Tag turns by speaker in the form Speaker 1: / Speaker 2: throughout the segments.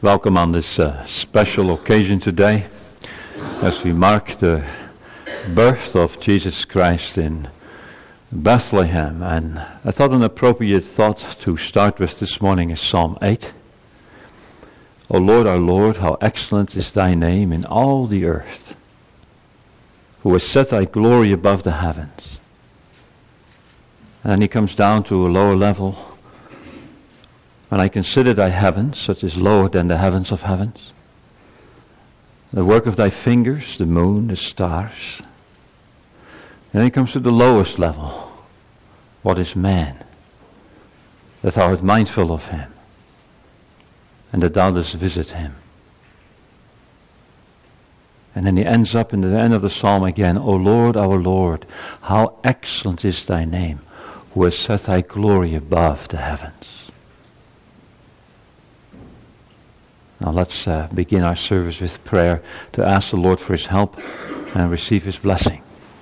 Speaker 1: Welcome on this special occasion today as we mark the birth of Jesus Christ in Bethlehem. And I thought an appropriate thought to start with this morning is Psalm 8. O Lord, our Lord, how excellent is thy name in all the earth, who has set thy glory above the heavens. And then he comes down to a lower level. When I consider thy heavens, that is lower than the heavens of heavens, the work of thy fingers, the moon, the stars. And then he comes to the lowest level. What is man? That thou art mindful of him, and that thou dost visit him. And then he ends up in the end of the psalm again, O Lord, our Lord, how excellent is thy name, who has set thy glory above the heavens. Now let's begin our service with prayer to ask the Lord for his help and receive his blessing.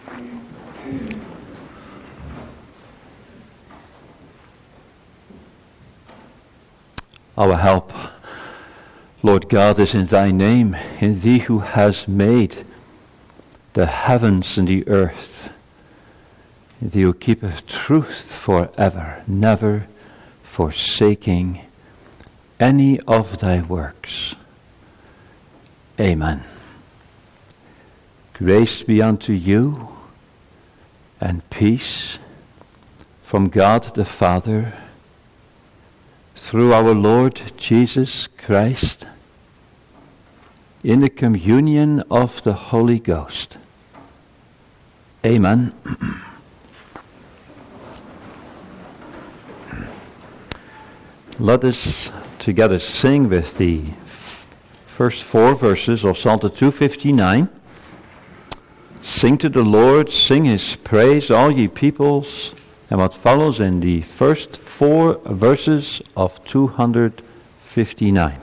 Speaker 1: Our help, Lord God, is in thy name, in thee who has made the heavens and the earth, in thee who keepeth truth forever, never forsaking any of thy works. Amen. Grace be unto you and peace from God the Father through our Lord Jesus Christ in the communion of the Holy Ghost. Amen. Let us together sing with the first 4 verses of Psalm 259. Sing to the Lord, sing his praise, all ye peoples, and what follows in the first 4 verses of 259.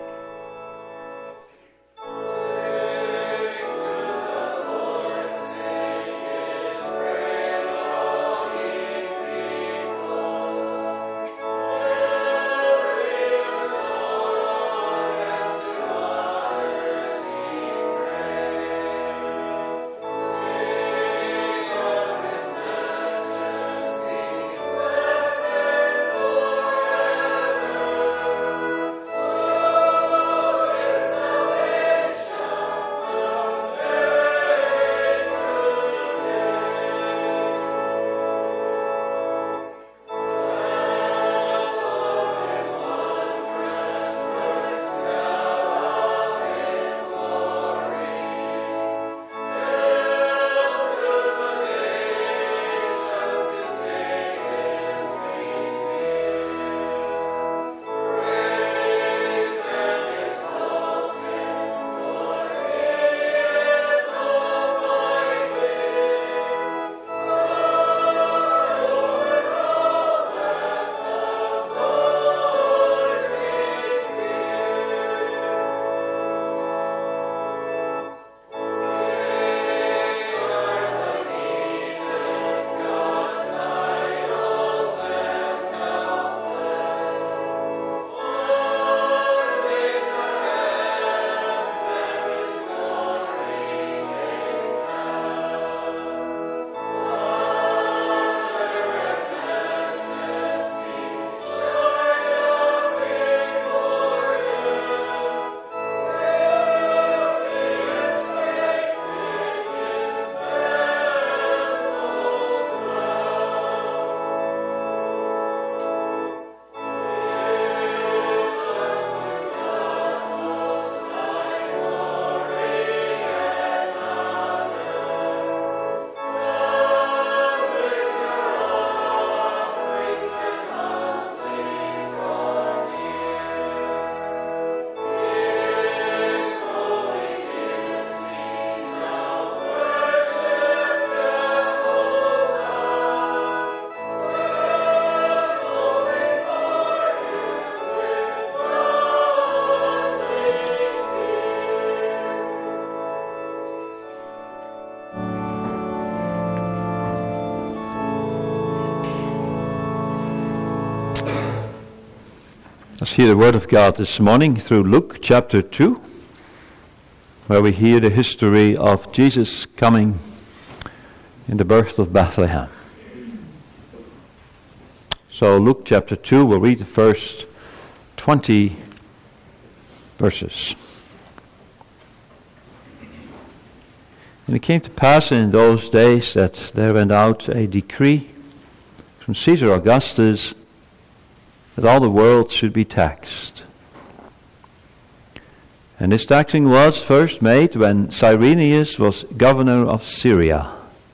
Speaker 2: Sing to the Lord, sing.
Speaker 1: Let's hear the Word of God this morning through Luke chapter 2, where we hear the history of Jesus coming in the birth of Bethlehem. So Luke chapter 2, we'll read the first 20 verses. And it came to pass in those days that there went out a decree from Caesar Augustus that all the world should be taxed. And this taxing was first made when Cyrenius was governor of Syria.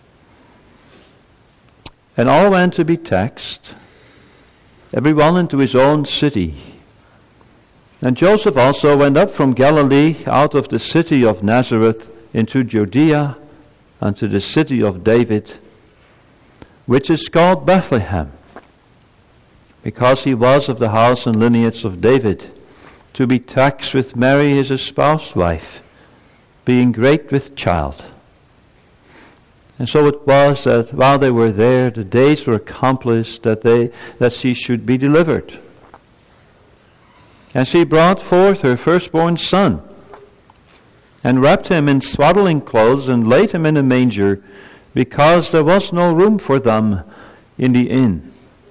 Speaker 1: And all went to be taxed, every one into his own city. And Joseph also went up from Galilee out of the city of Nazareth into Judea unto the city of David, which is called Bethlehem, because he was of the house and lineage of David, to be taxed with Mary his espoused wife, being great with child. And so it was that while they were there, the days were accomplished that she should be delivered. And she brought forth her firstborn son, and wrapped him in swaddling clothes, and laid him in a manger, because there was no room for them in the inn.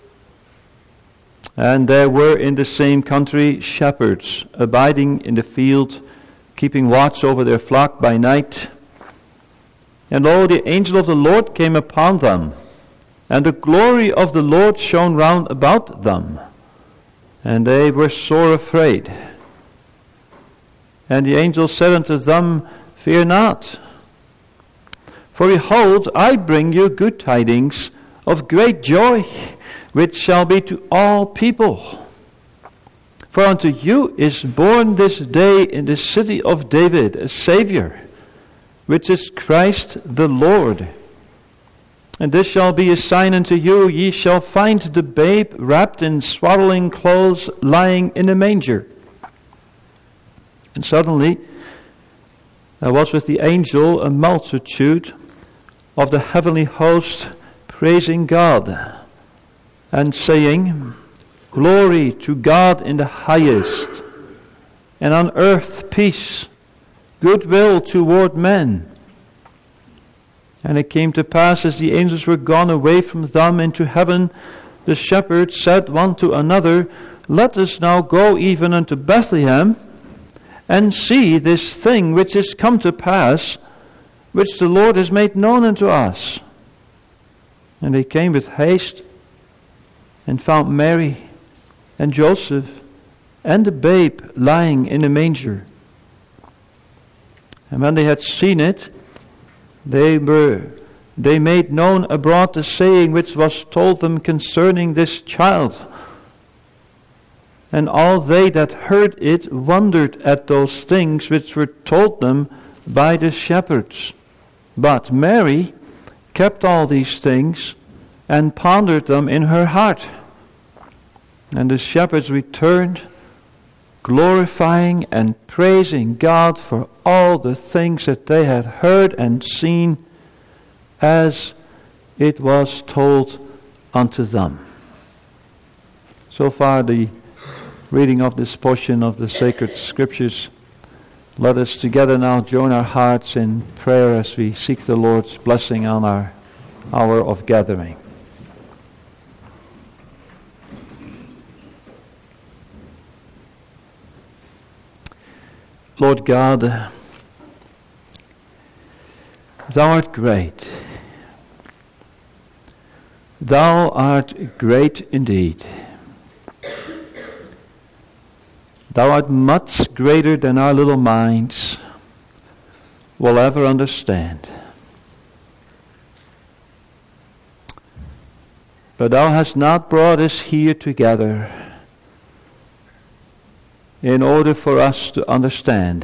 Speaker 1: And there were in the same country shepherds abiding in the field, keeping watch over their flock by night. And lo, the angel of the Lord came upon them, and the glory of the Lord shone round about them, and they were sore afraid. And the angel said unto them, Fear not, for behold, I bring you good tidings of great joy, which shall be to all people. For unto you is born this day in the city of David a Saviour, which is Christ the Lord. And this shall be a sign unto you, ye shall find the babe wrapped in swaddling clothes, lying in a manger. And suddenly there was with the angel a multitude of the heavenly host, praising God, and saying, Glory to God in the highest, and on earth peace, goodwill toward men. And it came to pass, as the angels were gone away from them into heaven, the shepherds said one to another, Let us now go even unto Bethlehem, and see this thing which is come to pass, which the Lord has made known unto us. And they came with haste, and found Mary and Joseph and the babe lying in a manger. And when they had seen it, they made known abroad the saying which was told them concerning this child. And all they that heard it wondered at those things which were told them by the shepherds. But Mary kept all these things and pondered them in her heart. And the shepherds returned, glorifying and praising God for all the things that they had heard and seen, as it was told unto them. So far the reading of this portion of the sacred scriptures. Let us together now join our hearts in prayer as we seek the Lord's blessing on our hour of gathering. Lord God, Thou art great. Thou art great indeed. Thou art much greater than our little minds will ever understand. But Thou hast not brought us here together in order for us to understand,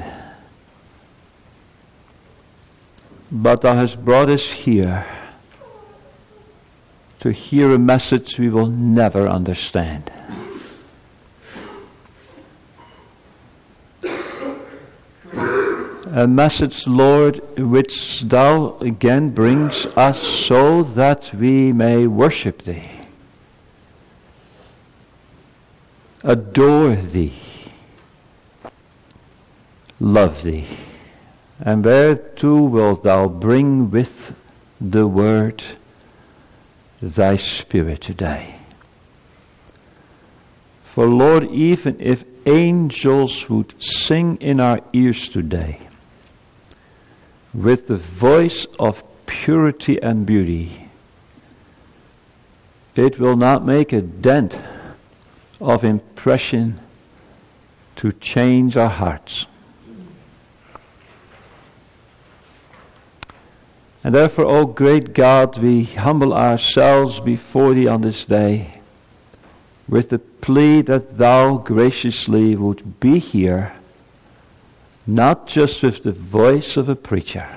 Speaker 1: but Thou hast brought us here to hear a message we will never understand. A message, Lord, which Thou again brings us so that we may worship Thee. adore thee, love thee. And thereto wilt thou bring with the word thy Spirit today. For Lord, even if angels would sing in our ears today with the voice of purity and beauty, it will not make a dent of impression to change our hearts. And therefore, O great God, we humble ourselves before Thee on this day with the plea that Thou graciously would be here, not just with the voice of a preacher,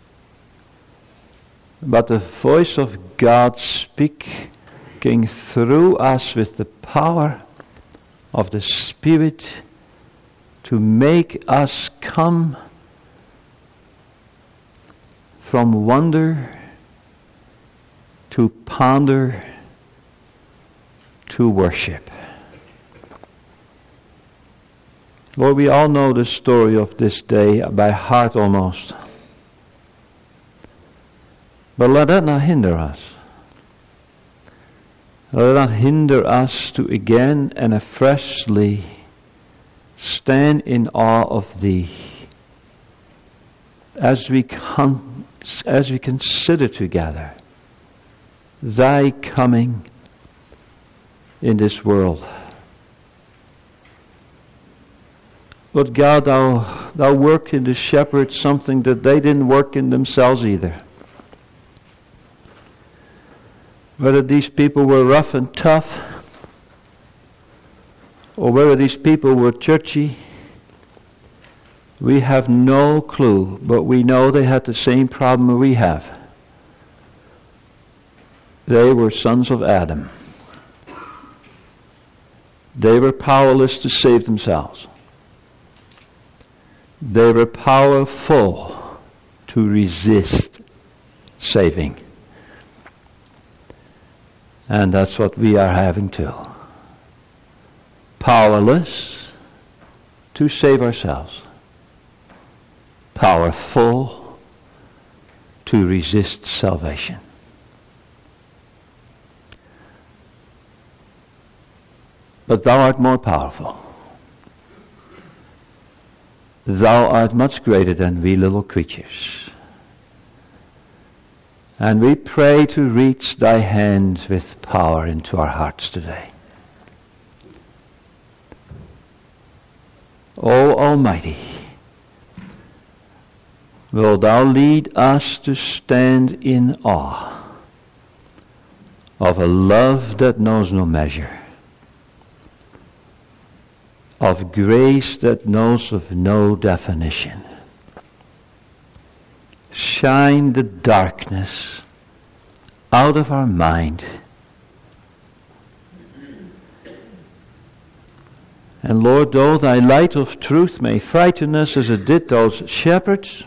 Speaker 1: but the voice of God speaking through us with the power of the Spirit to make us come from wonder to ponder to worship. Lord, we all know the story of this day by heart almost. But let that not hinder us. Let that not hinder us to again and afreshly stand in awe of Thee as we consider together Thy coming in this world. Lord God, Thou work in the shepherds something that they didn't work in themselves either. Whether these people were rough and tough, or whether these people were churchy, we have no clue, but we know they had the same problem we have. They were sons of Adam. They were powerless to save themselves. They were powerful to resist saving. And that's what we are having too. Powerless to save ourselves. Powerful to resist salvation. But Thou art more powerful. Thou art much greater than we little creatures. And we pray to reach Thy hand with power into our hearts today. O Almighty, will Thou lead us to stand in awe of a love that knows no measure, of grace that knows of no definition. Shine the darkness out of our mind. And Lord, though Thy light of truth may frighten us as it did those shepherds,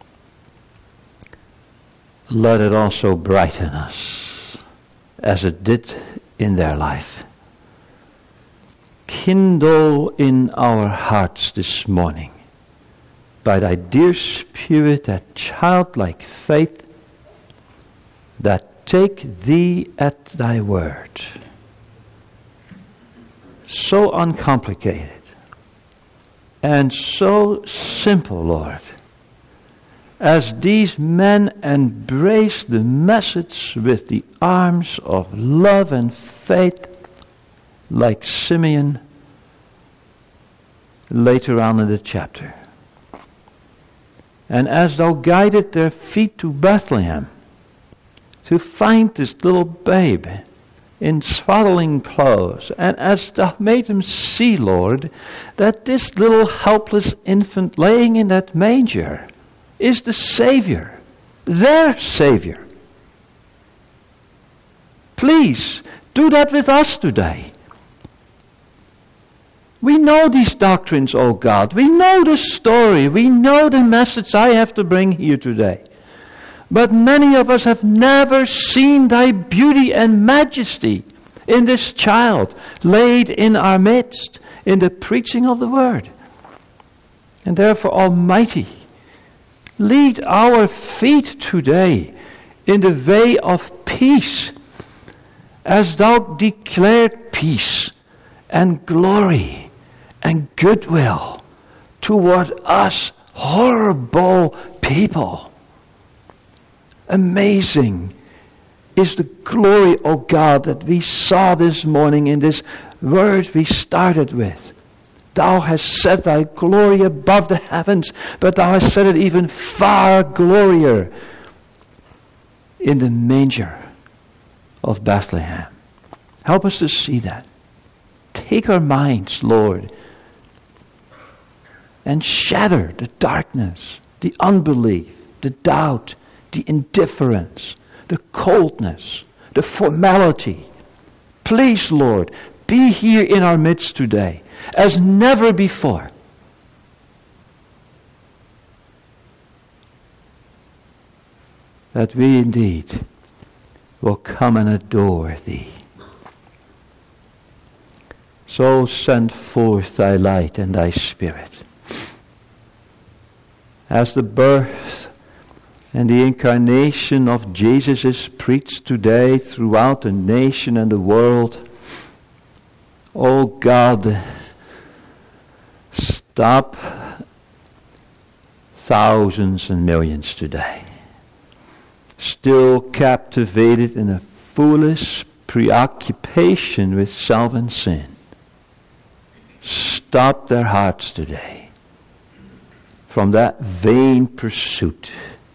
Speaker 1: let it also brighten us as it did in their life. Kindle in our hearts this morning by Thy dear Spirit that childlike faith that take Thee at Thy word. So uncomplicated and so simple, Lord, as these men embrace the message with the arms of love and faith, like Simeon later on in the chapter. And as Thou guided their feet to Bethlehem to find this little babe in swaddling clothes, and as Thou made them see, Lord, that this little helpless infant laying in that manger is the Savior, their Savior. Please do that with us today. We know these doctrines, O God. We know the story. We know the message I have to bring here today. But many of us have never seen Thy beauty and majesty in this child laid in our midst, in the preaching of the word. And therefore, Almighty, lead our feet today in the way of peace, as thou declared peace and glory and goodwill toward us horrible people. Amazing is the glory, O God, that we saw this morning in this words we started with. Thou hast set thy glory above the heavens, but thou hast set it even far glorier in the manger of Bethlehem. Help us to see that. Take our minds, Lord, and shatter the darkness, the unbelief, the doubt, the indifference, the coldness, the formality. Please, Lord, be here in our midst today as never before. That we indeed will come and adore Thee. So send forth Thy light and Thy Spirit. As the birth and the incarnation of Jesus is preached today throughout the nation and the world, O God, stop thousands and millions today, still captivated in a foolish preoccupation with self and sin. Stop their hearts today from that vain pursuit.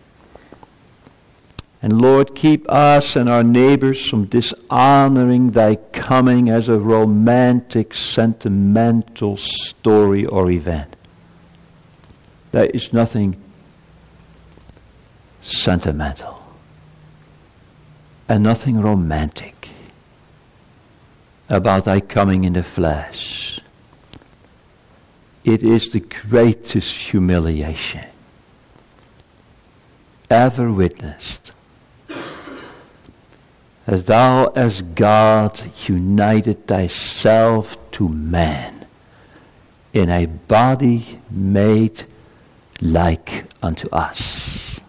Speaker 1: And Lord, keep us and our neighbors from dishonoring Thy coming as a romantic, sentimental story or event. There is nothing sentimental and nothing romantic about Thy coming in the flesh. It is the greatest humiliation ever witnessed. As Thou, as God, united Thyself to man in a body made like unto us.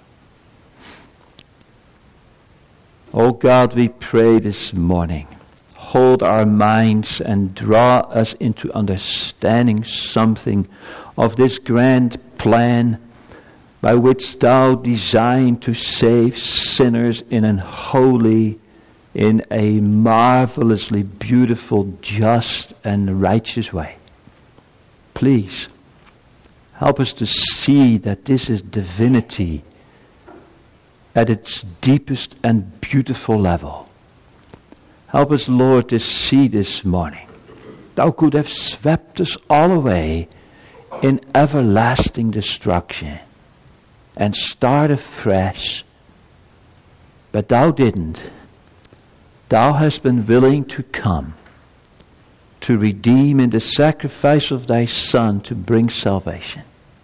Speaker 1: O God, we pray this morning, hold our minds and draw us into understanding something of this grand plan by which Thou designed to save sinners in an holy, in a marvelously beautiful, just, and righteous way. Please, help us to see that this is divinity at its deepest and beautiful level. Help us, Lord, to see this morning. Thou could have swept us all away in everlasting destruction and start afresh, but Thou didn't. Thou hast been willing to come to redeem in the sacrifice of Thy Son to bring salvation.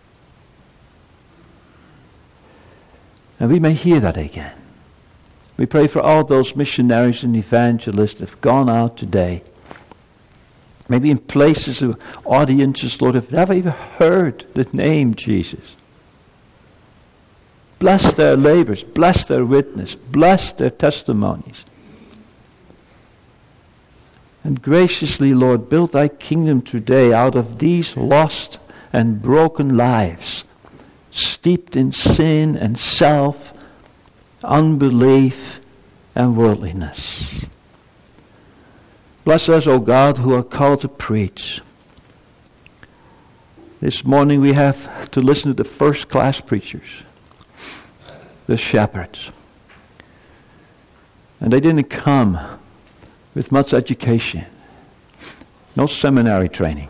Speaker 1: And we may hear that again. We pray for all those missionaries and evangelists that have gone out today, maybe in places of audiences, Lord, have never even heard the name Jesus. Bless their labors, bless their witness, bless their testimonies. And graciously, Lord, build Thy kingdom today out of these lost and broken lives, steeped in sin and self, unbelief and worldliness. Bless us, O God, who are called to preach. This morning we have to listen to the first-class preachers, the shepherds. And they didn't come with much education, no seminary training.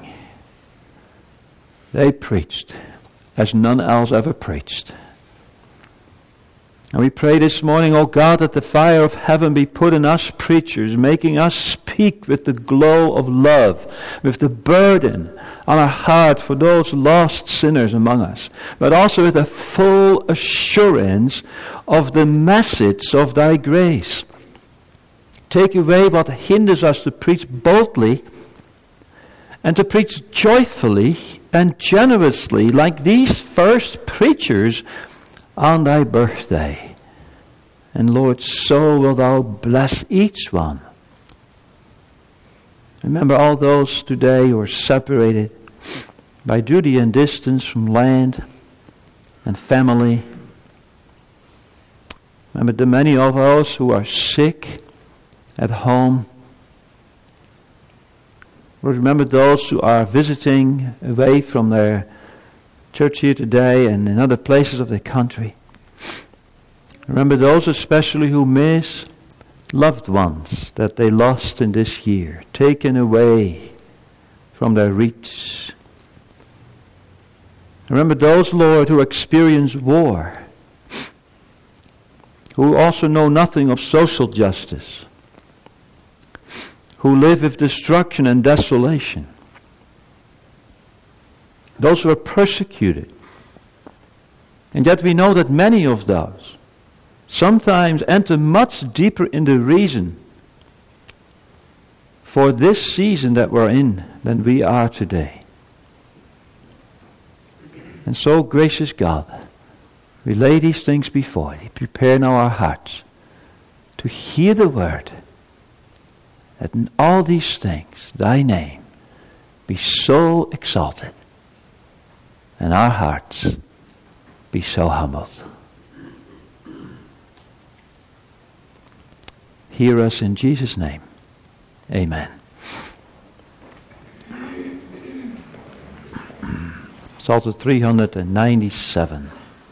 Speaker 1: They preached as none else ever preached. And we pray this morning, O God, that the fire of heaven be put in us preachers, making us speak with the glow of love, with the burden on our heart for those lost sinners among us, but also with a full assurance of the message of Thy grace. Take away what hinders us to preach boldly and to preach joyfully and generously like these first preachers on thy birthday. And Lord, so wilt thou bless each one. Remember all those today who are separated by duty and distance from land and family. Remember the many of us who are sick at home. Lord, remember those who are visiting away from their church here today and in other places of the country. Remember those especially who miss loved ones that they lost in this year, taken away from their reach. Remember those, Lord, who experience war, who also know nothing of social justice, who live with destruction and desolation. Those who are persecuted. And yet we know that many of those sometimes enter much deeper in the reason for this season that we're in than we are today. And so, gracious God, we lay these things before Thee. Prepare now our hearts to hear the word, that in all these things Thy name be so exalted and our hearts be so humbled. Hear us in Jesus' name. Amen. Psalter 397.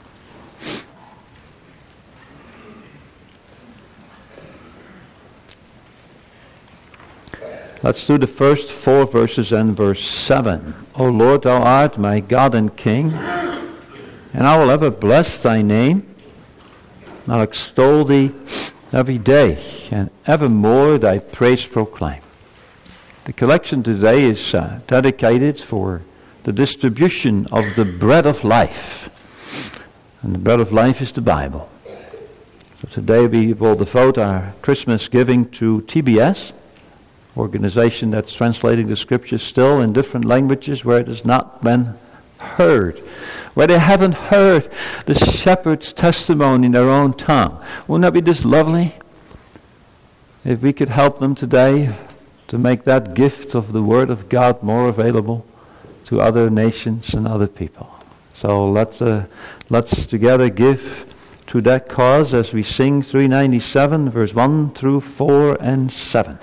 Speaker 1: Let's do the first 4 verses and verse 7. O Lord, Thou art my God and King, and I will ever bless Thy name. I'll extol Thee every day, and evermore Thy praise proclaim. The collection today is dedicated for the distribution of the bread of life. And the bread of life is the Bible. So today we will devote our Christmas giving to TBS, organization that's translating the scriptures still in different languages where it has not been heard, where they haven't heard the shepherd's testimony in their own tongue. Wouldn't that be just lovely if we could help them today to make that gift of the Word of God more available to other nations and other people? So let's together give to that cause as we sing 397 verse 1 through 4 and 7.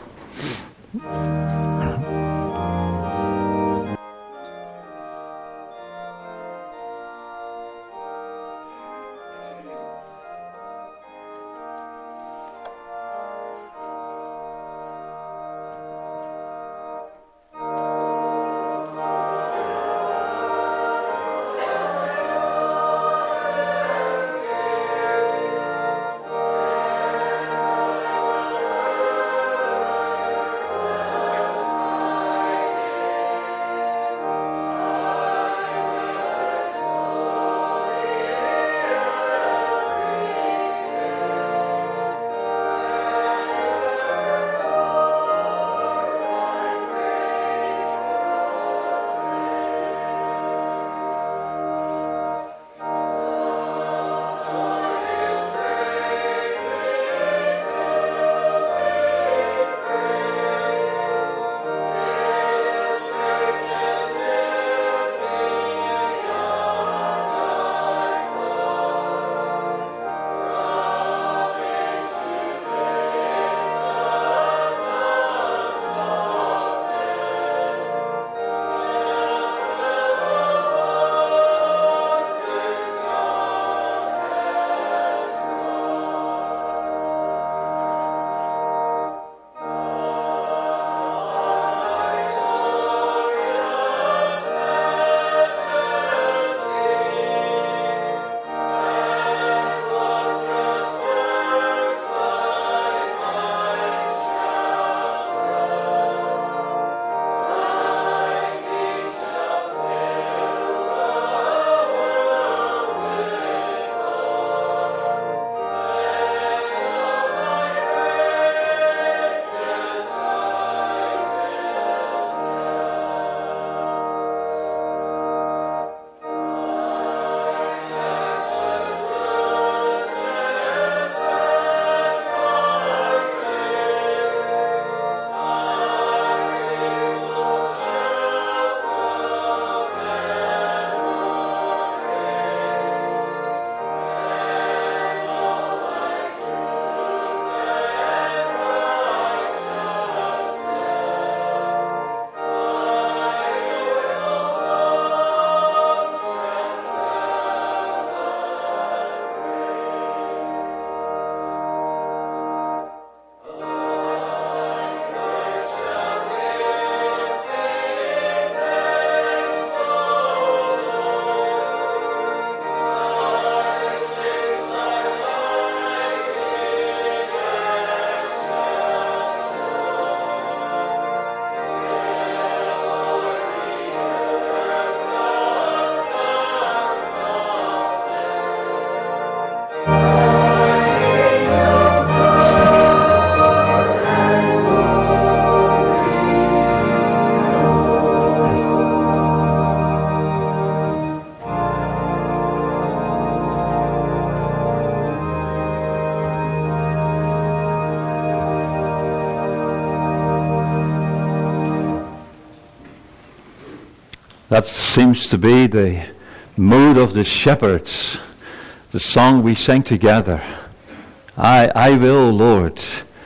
Speaker 1: That seems to be the mood of the shepherds. The song we sang together. I will, Lord,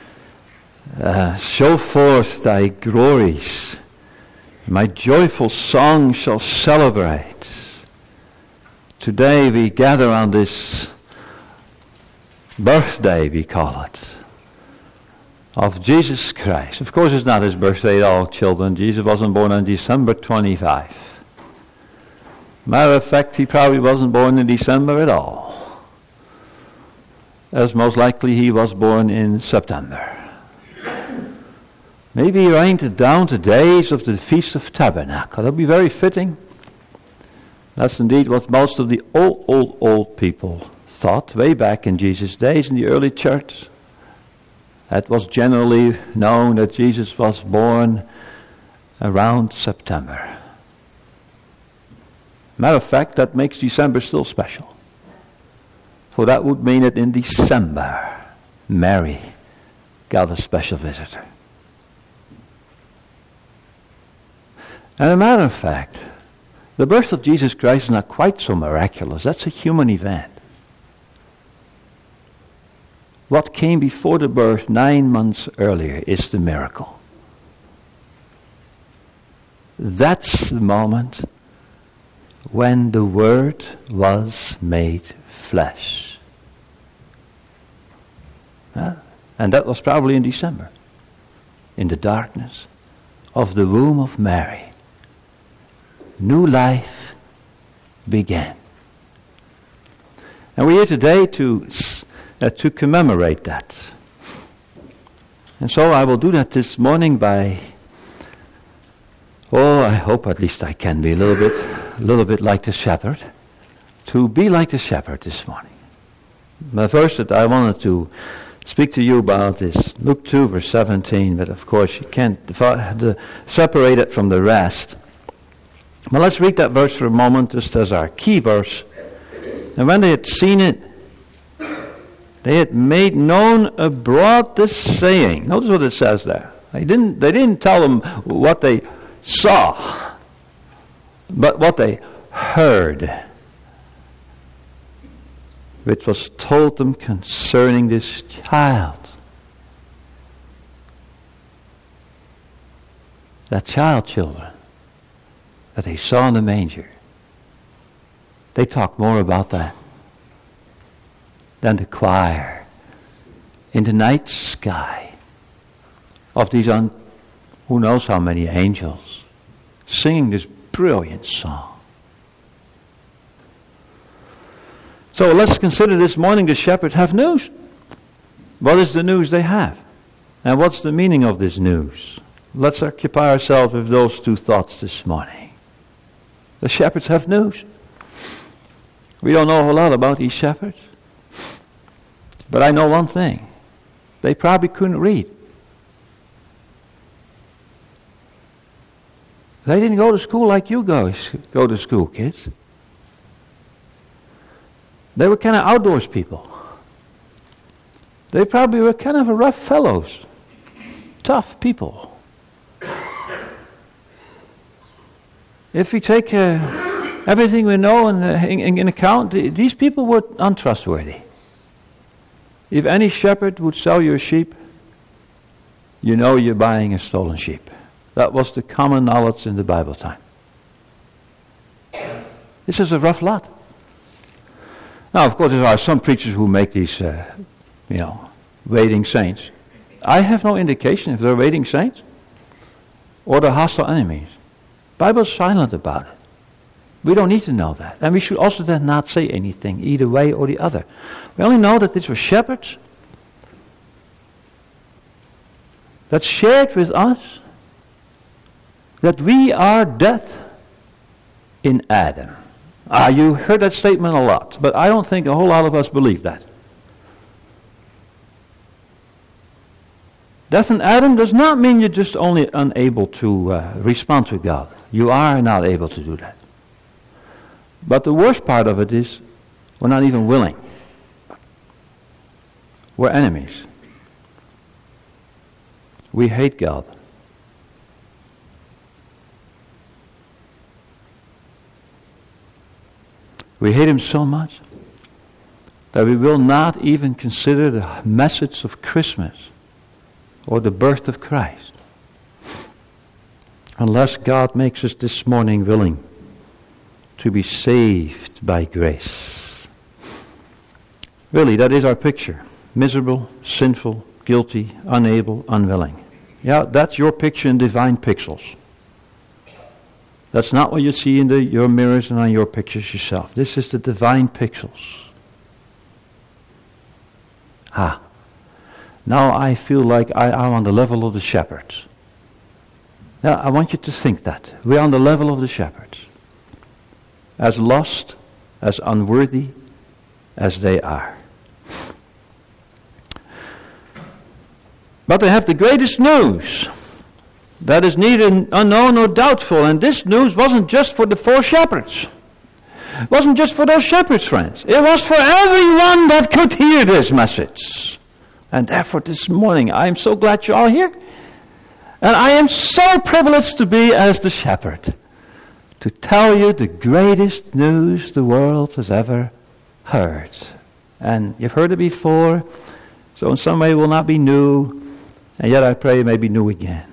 Speaker 1: show forth thy glories. My joyful song shall celebrate. Today we gather on this birthday, we call it, of Jesus Christ. Of course it's not his birthday at all, children. Jesus wasn't born on December 25. Matter of fact, he probably wasn't born in December at all. As most likely he was born in September. Maybe he reigned down to days of the Feast of Tabernacle. That would be very fitting. That's indeed what most of the old people thought way back in Jesus' days in the early church. It was generally known that Jesus was born around September. Matter of fact, that makes December still special. For that would mean that in December, Mary got a special visitor. And a matter of fact, the birth of Jesus Christ is not quite so miraculous. That's a human event. What came before the birth 9 months earlier is the miracle. That's the moment when the Word was made flesh. And that was probably in December, in the darkness of the womb of Mary. New life began. And we're here today to commemorate that. And so I will do that this morning by, I hope at least I can be a little bit like the shepherd. To be like the shepherd this morning. The verse that I wanted to speak to you about is Luke 2 verse 17, but of course you can't separate it from the rest. Well, let's read that verse for a moment just as our key verse. And when they had seen it, they had made known abroad this saying. Notice what it says there. They didn't tell them what they saw, but what they heard, which was told them concerning this child. That child, children, that they saw in the manger. They talk more about that than the choir in the night sky of these who knows how many angels singing this brilliant song. So let's consider this morning the shepherds have news. What is the news they have? And what's the meaning of this news? Let's occupy ourselves with those two thoughts this morning. The shepherds have news. We don't know a whole lot about these shepherds. But I know one thing. They probably couldn't read. They didn't go to school like you guys go to school, kids. They were kind of outdoors people. They probably were kind of rough fellows. Tough people. If we take everything we know in account, these people were untrustworthy. If any shepherd would sell you a sheep, you know you're buying a stolen sheep. That was the common knowledge in the Bible time. This is a rough lot. Now, of course, there are some preachers who make these, waiting saints. I have no indication if they're waiting saints or they're hostile enemies. The Bible's silent about it. We don't need to know that. And we should also then not say anything, either way or the other. We only know that these were shepherds that shared with us that we are death in Adam. You heard that statement a lot, but I don't think a whole lot of us believe that. Death in Adam does not mean you're just only unable to respond to God. You are not able to do that. But the worst part of it is we're not even willing. We're enemies. We hate God. We hate him so much that we will not even consider the message of Christmas or the birth of Christ unless God makes us this morning willing to be saved by grace. Really, that is our picture. Miserable, sinful, guilty, unable, unwilling. Yeah, that's your picture in divine pixels. That's not what you see in your mirrors and on your pictures yourself. This is the divine pixels. Now I feel like I'm on the level of the shepherds. Now I want you to think that. We're on the level of the shepherds. As lost, as unworthy as they are. But they have the greatest news that is neither unknown nor doubtful. And this news wasn't just for the 4 shepherds. It wasn't just for those shepherds, friends. It was for everyone that could hear this message. And therefore this morning, I am so glad you're all here. And I am so privileged to be as the shepherd. To tell you the greatest news the world has ever heard. And you've heard it before. So in some way it will not be new. And yet I pray it may be new again.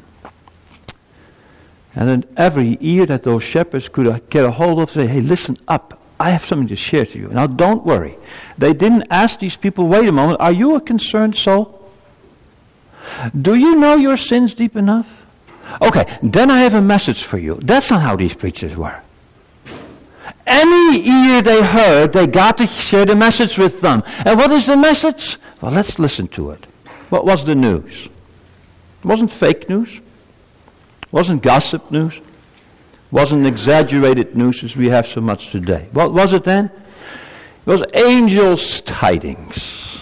Speaker 1: And in every ear that those shepherds could get a hold of, say, hey, listen up. I have something to share to you. Now don't worry. They didn't ask these people, wait a moment, are you a concerned soul? Do you know your sins deep enough? Okay, then I have a message for you. That's not how these preachers were. Any ear they heard, they got to share the message with them. And what is the message? Well, let's listen to it. What was the news? It wasn't fake news. It wasn't gossip news. It wasn't exaggerated news as we have so much today. What was it then? It was angels' tidings.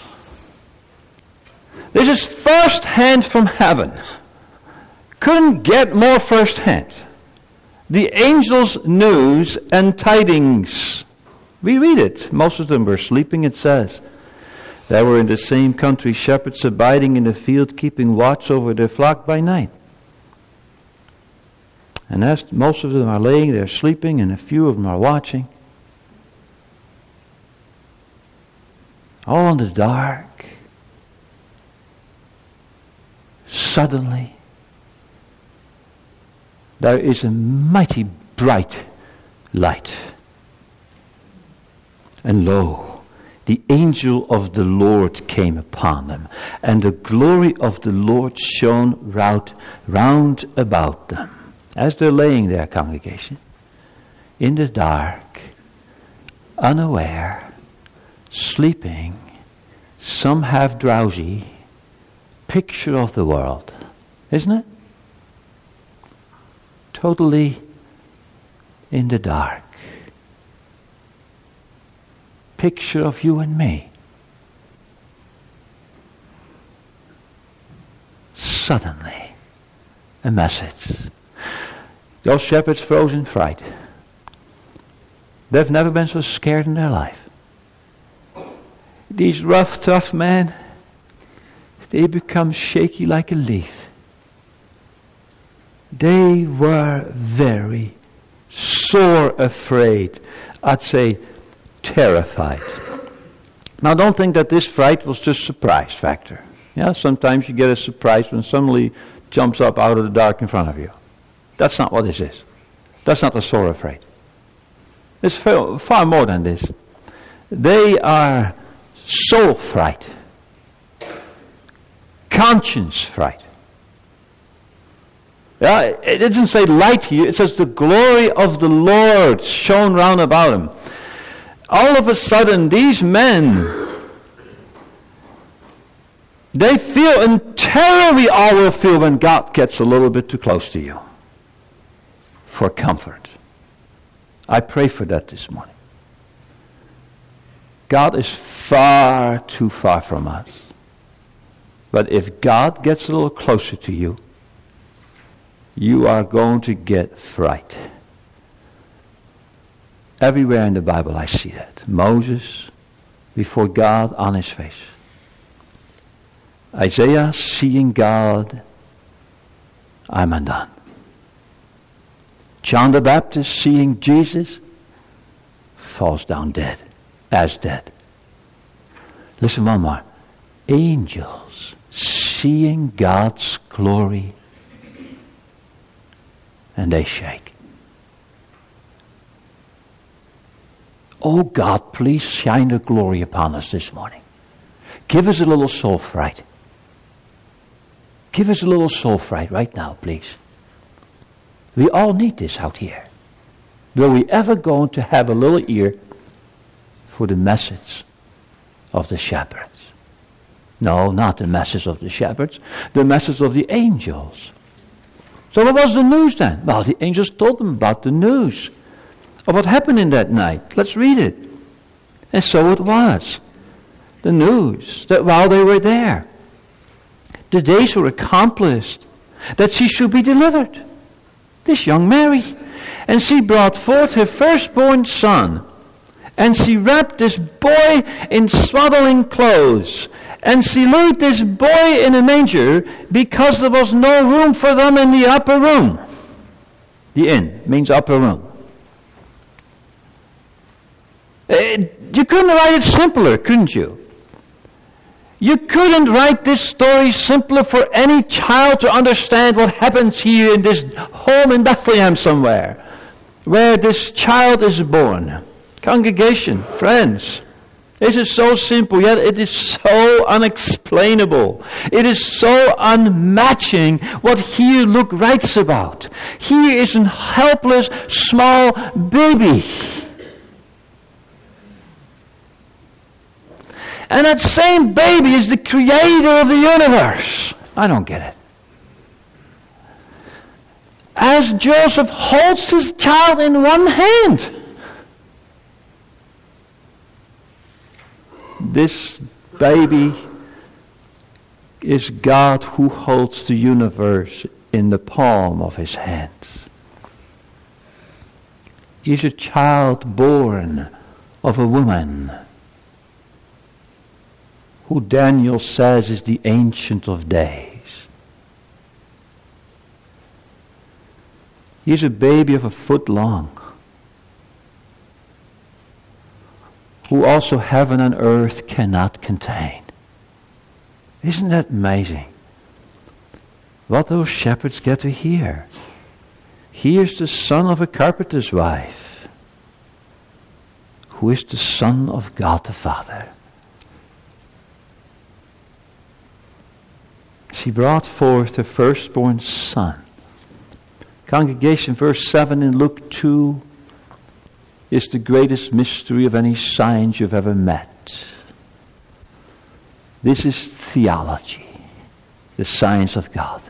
Speaker 1: This is first hand from heaven. Couldn't get more first hand. The angels' news and tidings. We read it. Most of them were sleeping, it says. There were in the same country shepherds abiding in the field, keeping watch over their flock by night. And as most of them are laying there sleeping, and a few of them are watching, all in the dark, suddenly, there is a mighty bright light. And lo, the angel of the Lord came upon them, and the glory of the Lord shone round about them. As they're laying there, congregation, in the dark, unaware, sleeping, some half drowsy, picture of the world, isn't it? Totally in the dark. Picture of you and me. Suddenly, a message. Those shepherds froze in fright. They've never been so scared in their life. These rough, tough men, they become shaky like a leaf. They were very sore afraid. I'd say terrified. Now don't think that this fright was just surprise factor. Yeah, sometimes you get a surprise when somebody jumps up out of the dark in front of you. That's not what this is. That's not the sore afraid. It's far more than this. They are soul fright. Conscience fright. Yeah, it doesn't say light here. It says the glory of the Lord shone round about him. All of a sudden, these men, they feel, and terror we all will feel when God gets a little bit too close to you. For comfort. I pray for that this morning. God is far too far from us. But if God gets a little closer to you, you are going to get fright. Everywhere in the Bible I see that. Moses before God on his face. Isaiah seeing God, I'm undone. John the Baptist seeing Jesus, falls down dead, as dead. Listen one more. Angels seeing God's glory, and they shake. Oh God, please shine your glory upon us this morning. Give us a little soul fright. Give us a little soul fright right now, please. We all need this out here. Will we ever going to have a little ear for the message of the shepherds? No, not the message of the shepherds, the message of the angels. So what was the news then? Well, the angels told them about the news of what happened in that night. Let's read it. And so it was. The news that while they were there, the days were accomplished that she should be delivered. This young Mary. And she brought forth her firstborn son. And she wrapped this boy in swaddling clothes. And she laid this boy in a manger because there was no room for them in the upper room. The inn means upper room. You couldn't write it simpler, couldn't you? You couldn't write this story simpler for any child to understand what happens here in this home in Bethlehem somewhere, where this child is born. Congregation, friends, this is so simple, yet it is so unexplainable. It is so unmatching what here Luke writes about. Here is a helpless, small baby. And that same baby is the creator of the universe. I don't get it. As Joseph holds his child in one hand, this baby is God who holds the universe in the palm of his hands. He's a child born of a woman who Daniel says is the Ancient of Days. He's a baby of a foot long, who also heaven and earth cannot contain. Isn't that amazing? What those shepherds get to hear. Here's the son of a carpenter's wife, who is the Son of God the Father. She brought forth her firstborn son. Congregation, verse 7 in Luke 2 is the greatest mystery of any science you've ever met. This is theology, the science of God.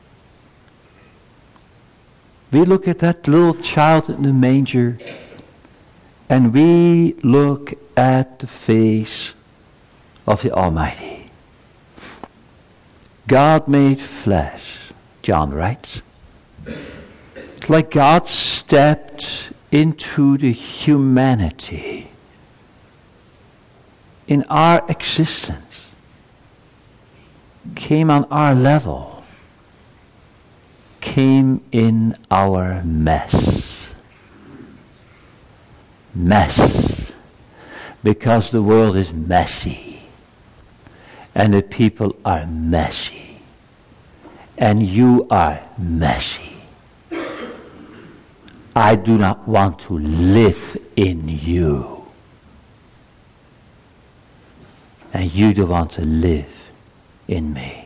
Speaker 1: We look at that little child in the manger, and we look at the face of the Almighty. God made flesh, John writes. It's like God stepped into the humanity in our existence, came on our level, came in our mess. Mess. Because the world is messy. And the people are messy. And you are messy. I do not want to live in you. And you don't want to live in me.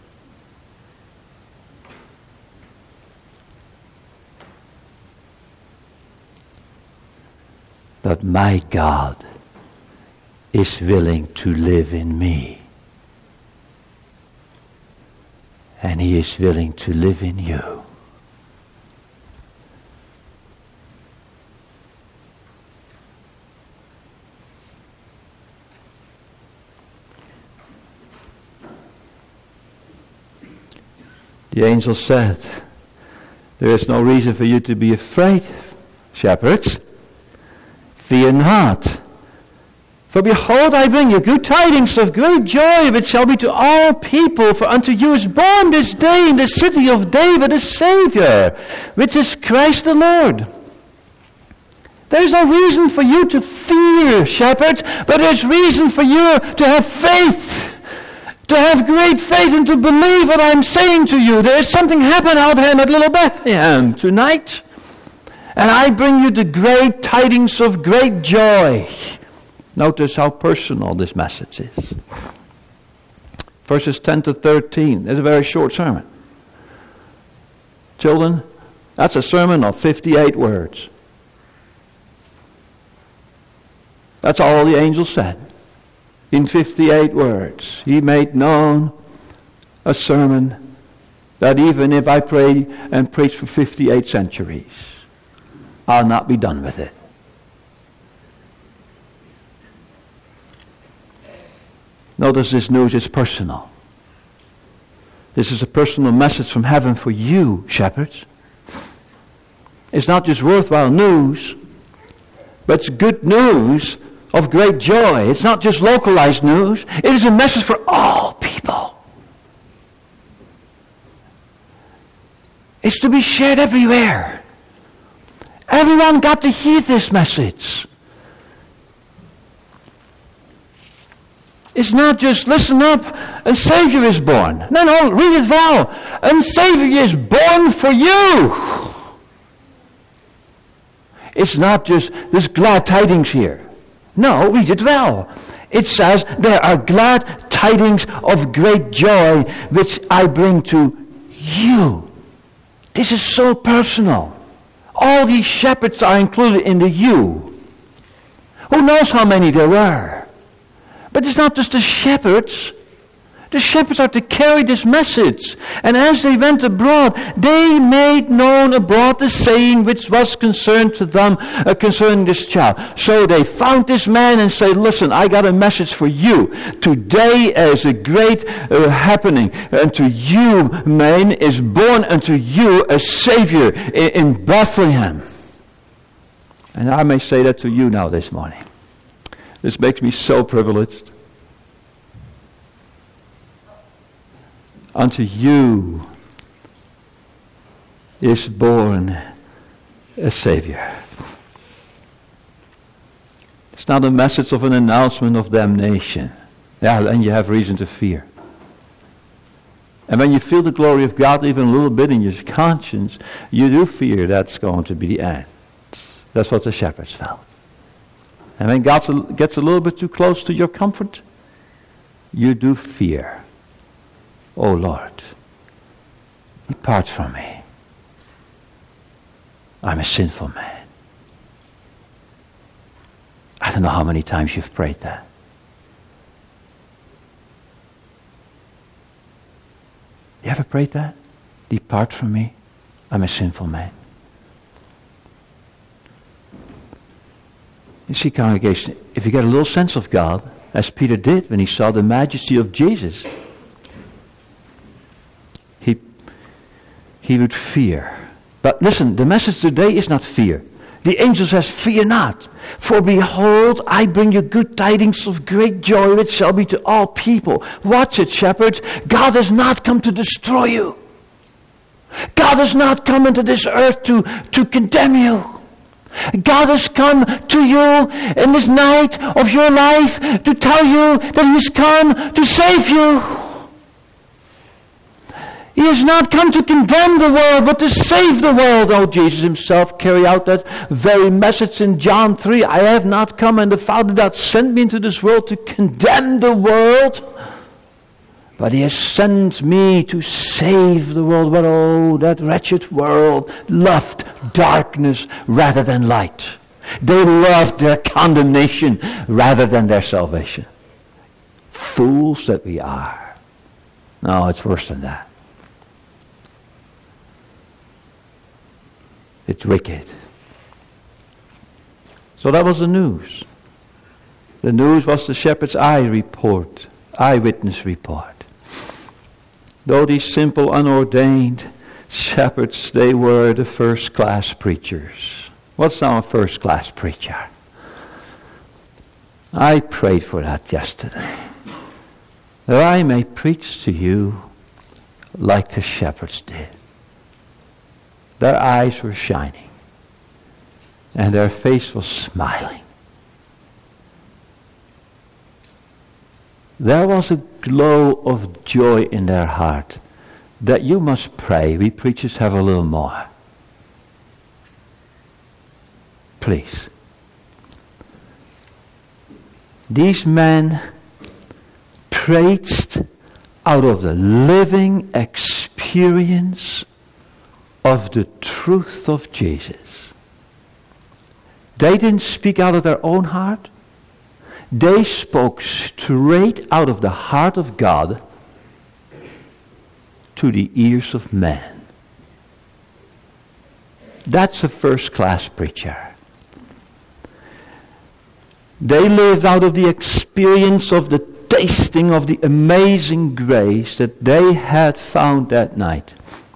Speaker 1: But my God is willing to live in me. And He is willing to live in you. The angel said, there is no reason for you to be afraid, shepherds. Fear not. For behold, I bring you good tidings of great joy, which shall be to all people. For unto you is born this day in the city of David a Savior, which is Christ the Lord. There's no reason for you to fear, shepherds, but there's reason for you to have faith. To have great faith and to believe what I'm saying to you. There is something happened out here in that little Bethlehem tonight. And I bring you the great tidings of great joy. Notice how personal this message is. Verses 10 to 13. It's a very short sermon. Children, that's a sermon of 58 words. That's all the angel said. In 58 words, he made known a sermon that even if I pray and preach for 58 centuries, I'll not be done with it. Notice this news is personal. This is a personal message from heaven for you, shepherds. It's not just worthwhile news, but it's good news of great joy. It's not just localized news. It is a message for all people. It's to be shared everywhere. Everyone got to hear this message. It's not just listen up, a Savior is born. No, read it well. A Savior is born for you. It's not just this glad tidings here. No, read it well. It says, there are glad tidings of great joy which I bring to you. This is so personal. All these shepherds are included in the you. Who knows how many there were? But it's not just the shepherds. The shepherds are to carry this message. And as they went abroad, they made known abroad the saying which was concerned to them concerning this child. So they found this man and said, listen, I got a message for you. Today is a great happening. And to you, man, is born unto you a Savior in Bethlehem. And I may say that to you now this morning. This makes me so privileged. Unto you is born a Savior. It's not a message of an announcement of damnation. Yeah, and you have reason to fear. And when you feel the glory of God even a little bit in your conscience, you do fear that's going to be the end. That's what the shepherds felt. And when God gets a little bit too close to your comfort, you do fear. Oh Lord, depart from me. I'm a sinful man. I don't know how many times you've prayed that. You ever prayed that? Depart from me. I'm a sinful man. You see, congregation, if you get a little sense of God, as Peter did when he saw the majesty of Jesus, he would fear. But listen, the message today is not fear. The angel says, fear not. For behold, I bring you good tidings of great joy, which shall be to all people. Watch it, shepherds. God has not come to destroy you. God has not come into this earth to condemn you. God has come to you in this night of your life to tell you that He's come to save you. He has not come to condemn the world, but to save the world. Oh, Jesus Himself carried out that very message in John 3. I have not come, and the Father that sent me into this world to condemn the world, but He has sent me to save the world. But oh, that wretched world loved darkness rather than light. They loved their condemnation rather than their salvation. Fools that we are. No, it's worse than that. It's wicked. So that was the news. The news was the shepherd's eyewitness report. Though these simple, unordained shepherds, they were the first-class preachers. What's now a first-class preacher? I prayed for that yesterday. That I may preach to you like the shepherds did. Their eyes were shining. and their face was smiling. There was a glow of joy in their heart that you must pray. We preachers have a little more. Please. These men preached out of the living experience of the truth of Jesus. They didn't speak out of their own heart. They spoke straight out of the heart of God to the ears of man. That's a first-class preacher. They lived out of the experience of the tasting of the amazing grace that they had found that night.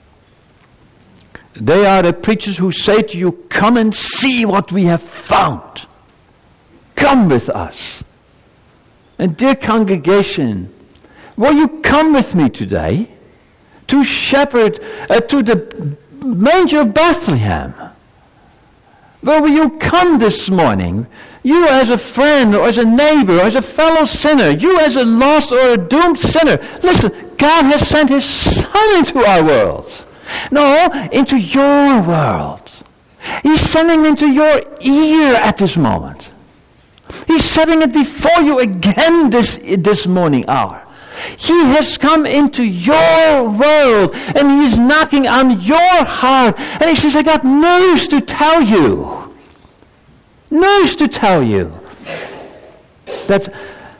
Speaker 1: They are the preachers who say to you, come and see what we have found. Come with us. And dear congregation, will you come with me today to shepherd to the manger of Bethlehem? Will you come this morning? You as a friend or as a neighbor or as a fellow sinner. You as a lost or a doomed sinner. Listen, God has sent His Son into our world. No, into your world. He's sending into your ear at this moment. He's setting it before you again this morning hour. He has come into your world and He's knocking on your heart and He says, I got news to tell you. News to tell you. That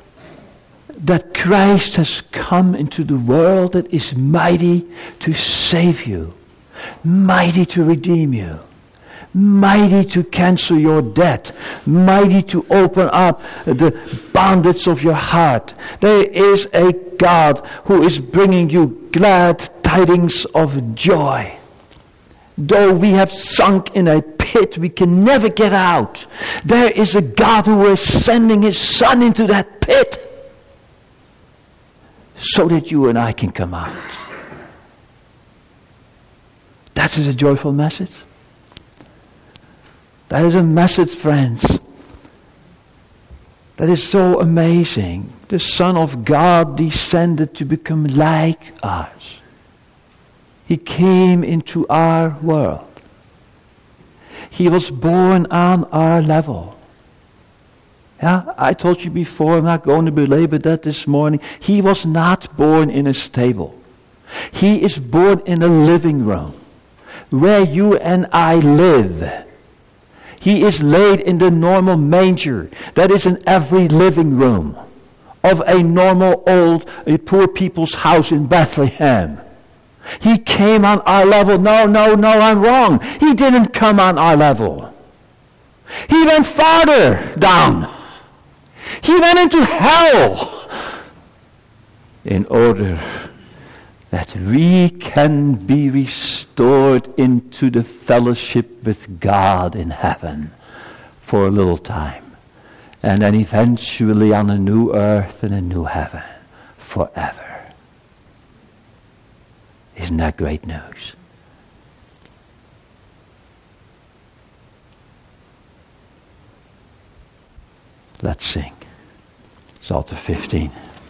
Speaker 1: Christ has come into the world that is mighty to save you. Mighty to redeem you. Mighty to cancel your debt. Mighty to open up the bondage of your heart. There is a God who is bringing you glad tidings of joy. Though we have sunk in a pit, we can never get out. There is a God who is sending His Son into that pit so that you and I can come out. That is a joyful message. That is a message, friends, that is so amazing. The Son of God descended to become like us. He came into our world. He was born on our level. Yeah, I told you before, I'm not going to belabor that this morning. He was not born in a stable. He is born in a living room where you and I live. He is laid in the normal manger that is in every living room of a normal old poor people's house in Bethlehem. He came on our level. No, I'm wrong. He didn't come on our level. He went farther down. He went into hell in order that we can be restored into the fellowship with God in heaven for a little time. And then eventually on a new earth and a new heaven forever. Isn't that great news? Let's sing. Psalter 15.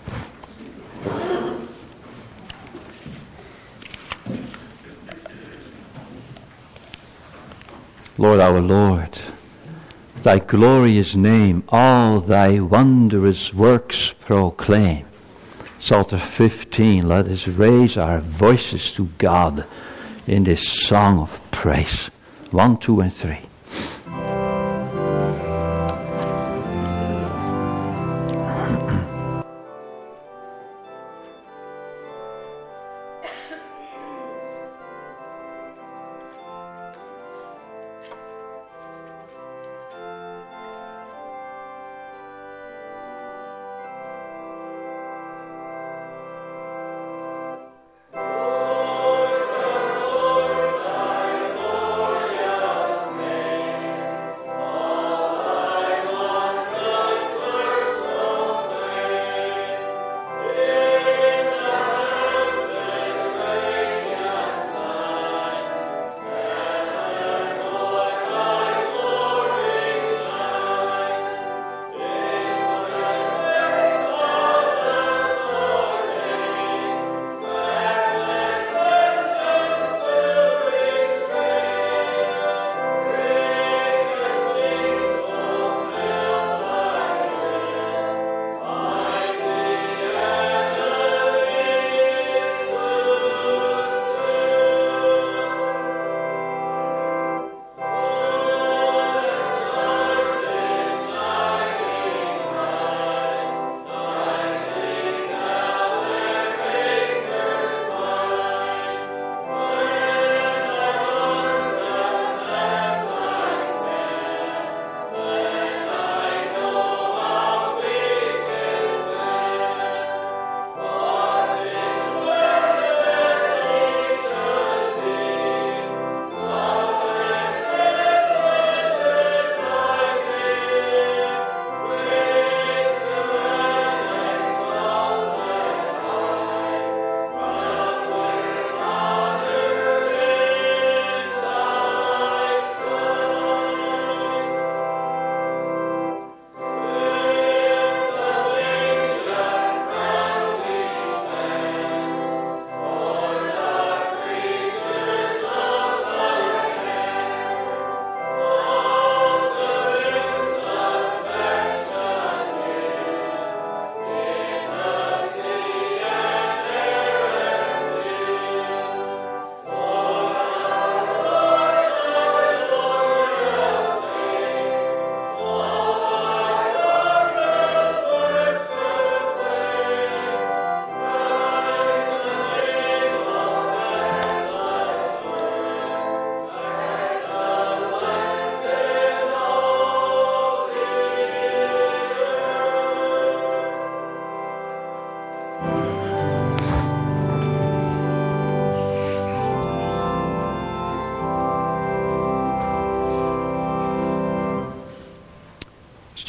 Speaker 1: Lord our Lord, Thy glorious name, all Thy wondrous works proclaim. Psalter 15, let us raise our voices to God in this song of praise. 1, 2, and 3.
Speaker 2: Name.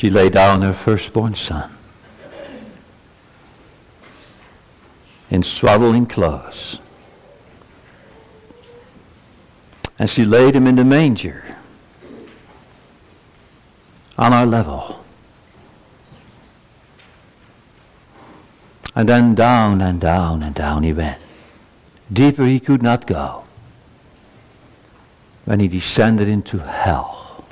Speaker 1: she laid down her firstborn son in swaddling clothes. And she laid him in the manger on our level. And then down and down and down he went. Deeper he could not go when he descended into hell.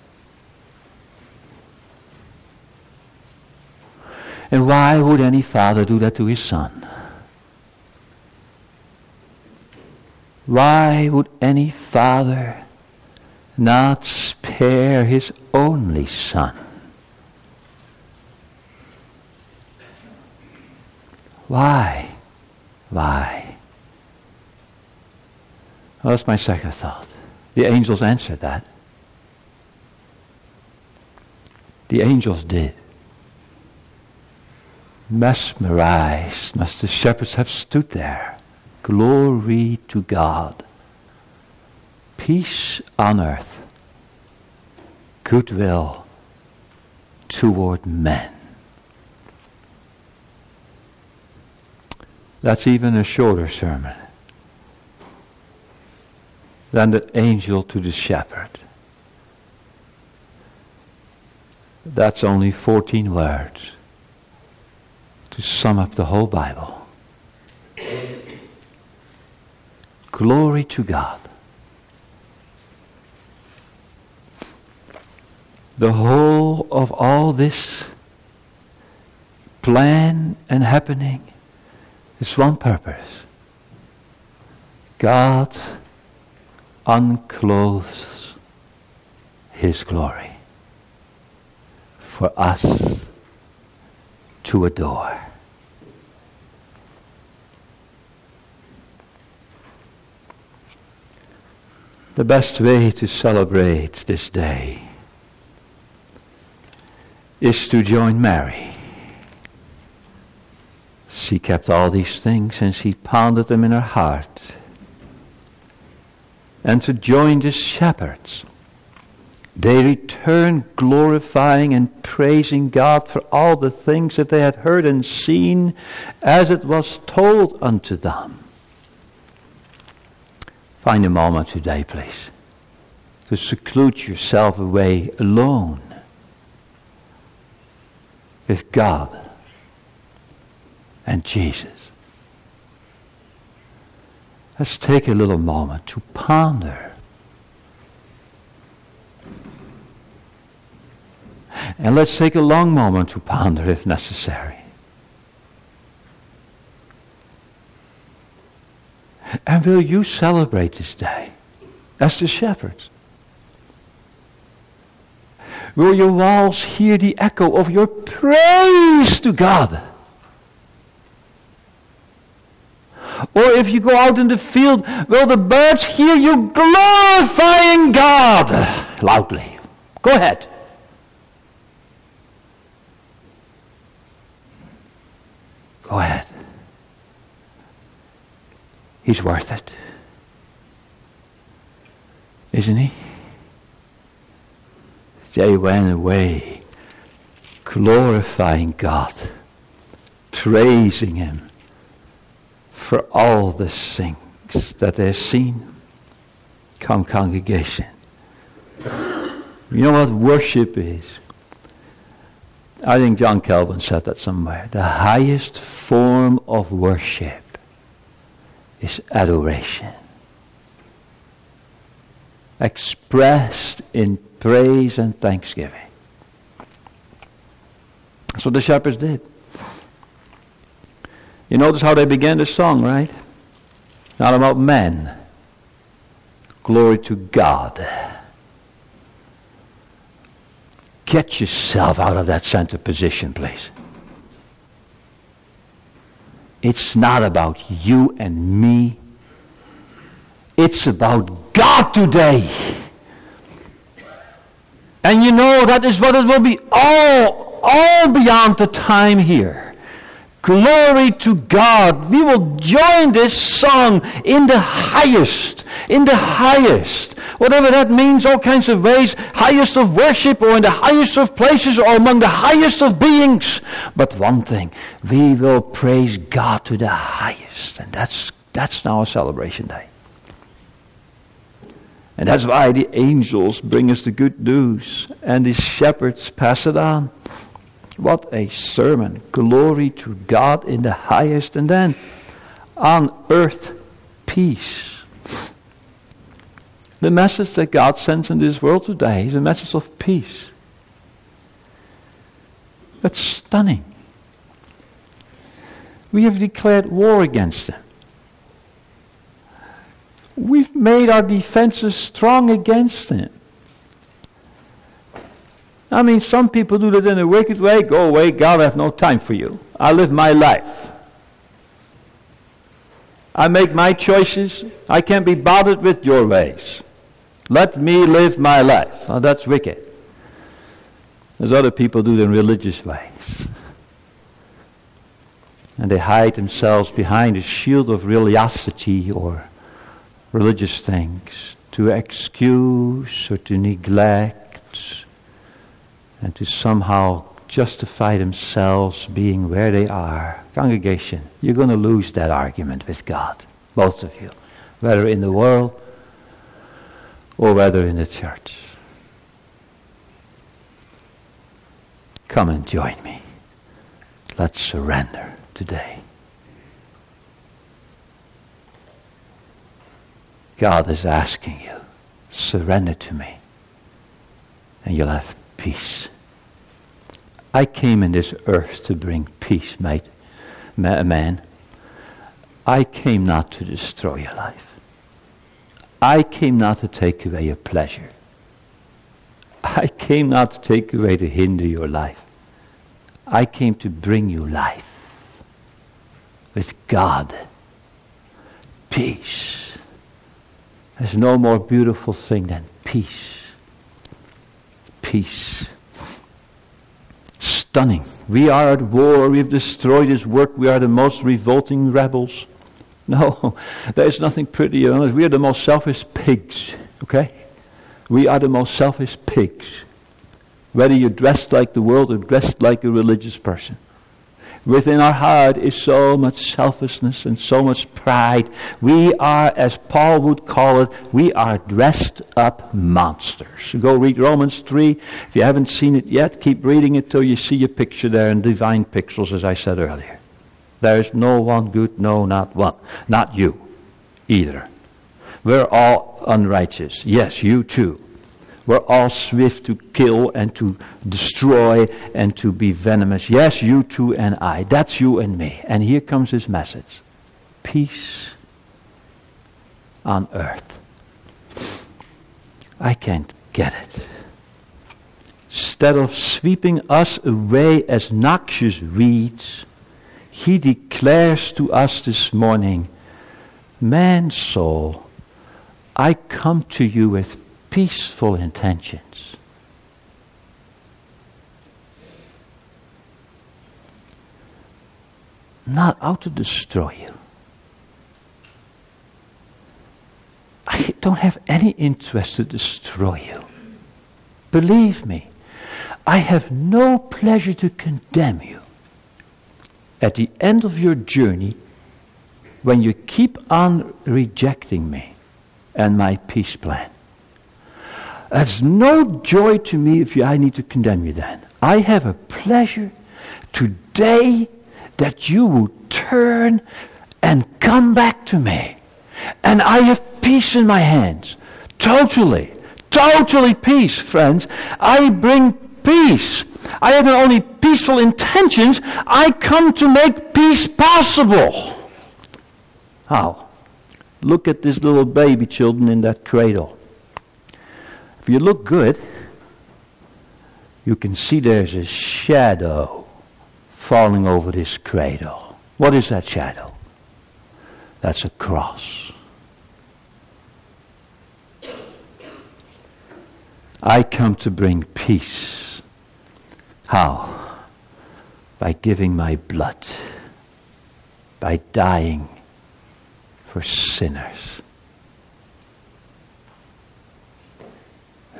Speaker 1: And why would any father do that to his son? Why would any father not spare his only son? Why? Why? Well, that's my second thought. The angels answered that. The angels did. Mesmerized must the shepherds have stood there. Glory to God. Peace on earth. Goodwill toward men. That's even a shorter sermon than the angel to the shepherd. That's only 14 words to sum up the whole Bible. Glory to God. The whole of all this plan and happening is one purpose. God unclothes His glory for us to adore. The best way to celebrate this day is to join Mary. She kept all these things and she pondered them in her heart. And to join the shepherds. They returned glorifying and praising God for all the things that they had heard and seen as it was told unto them. Find a moment today, please, to seclude yourself away alone with God and Jesus. Let's take a little moment to ponder. And let's take a long moment to ponder if necessary. And will you celebrate this day as the shepherds? Will your walls hear the echo of your praise to God? Or if you go out in the field, will the birds hear you glorifying God loudly? Go ahead. Go ahead. He's worth it. Isn't he? They went away glorifying God, praising Him for all the things that they've seen. Come, congregation. You know what worship is? I think John Calvin said that somewhere. The highest form of worship is adoration. Expressed in praise and thanksgiving. That's what the shepherds did. You notice how they began the song, right? Not about men. Glory to God. Get yourself out of that center position, please. It's not about you and me. It's about God today. And you know that is what it will be all beyond the time here. Glory to God. We will join this song in the highest. Whatever that means, all kinds of ways, highest of worship or in the highest of places or among the highest of beings. But one thing, we will praise God to the highest. And that's now a celebration day. And that's why the angels bring us the good news and the shepherds pass it on. What a sermon. Glory to God in the highest. And then on earth, peace. The message that God sends in this world today is a message of peace. That's stunning. We have declared war against them. We've made our defenses strong against them. I mean, some people do that in a wicked way. Go away, God, I have no time for you. I live my life. I make my choices. I can't be bothered with your ways. Let me live my life. Now that's wicked. There's other people do it in religious ways. And they hide themselves behind a shield of religiosity or religious things to excuse or to neglect and to somehow justify themselves being where they are. Congregation, you're going to lose that argument with God, both of you, whether in the world or whether in the church. Come and join me. Let's surrender today. God is asking you, surrender to me, and you'll have peace. I came in this earth to bring peace, man. I came not to destroy your life. I came not to take away your pleasure. I came not to take away to hinder your life. I came to bring you life with God. Peace. There's no more beautiful thing than peace. Peace. Stunning. We are at war. We have destroyed His work. We are the most revolting rebels. No, there is nothing prettier. We are the most selfish pigs. Okay? We are the most selfish pigs. Whether you're dressed like the world or dressed like a religious person. Within our heart is so much selfishness and so much pride. We are, as Paul would call it, we are dressed up monsters. Go read Romans 3. If you haven't seen it yet, keep reading it till you see a picture there in divine pixels, as I said earlier. There is no one good, no, not one. Not you, either. We're all unrighteous. Yes, you too. We're all swift to kill and to destroy and to be venomous. Yes, you too and I. That's you and me. And here comes His message. Peace on earth. I can't get it. Instead of sweeping us away as noxious weeds, He declares to us this morning, man's soul, I come to you with peaceful intentions. Not out to destroy you. I don't have any interest to destroy you. Believe me, I have no pleasure to condemn you. At the end of your journey, when you keep on rejecting me and my peace plan, there's no joy to me if I need to condemn you then. I have a pleasure today that you will turn and come back to me. And I have peace in my hands. Totally peace, friends. I bring peace. I have not only peaceful intentions, I come to make peace possible. How? Look at this little baby children in that cradle. If you look good, you can see there's a shadow falling over this cradle. What is that shadow? That's a cross. I come to bring peace. How? By giving my blood. By dying for sinners.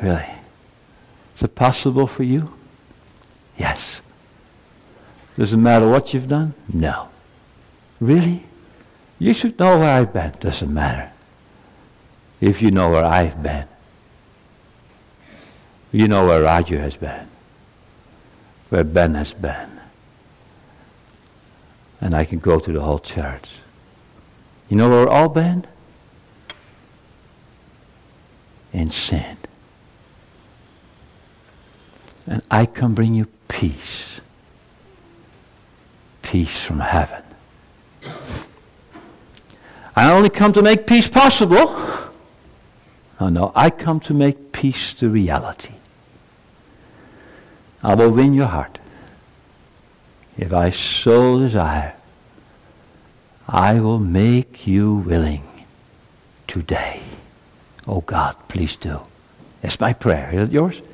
Speaker 1: Really? Is it possible for you? Yes. Does it matter what you've done? No. Really? You should know where I've been. Doesn't matter. If you know where I've been. You know where Roger has been. Where Ben has been. And I can go to the whole church. You know where we're all been? In sin. And I can bring you peace. Peace from heaven. I only come to make peace possible. Oh no, I come to make peace the reality. I will win your heart. If I so desire, I will make you willing today. Oh God, please do. That's my prayer. Is it yours?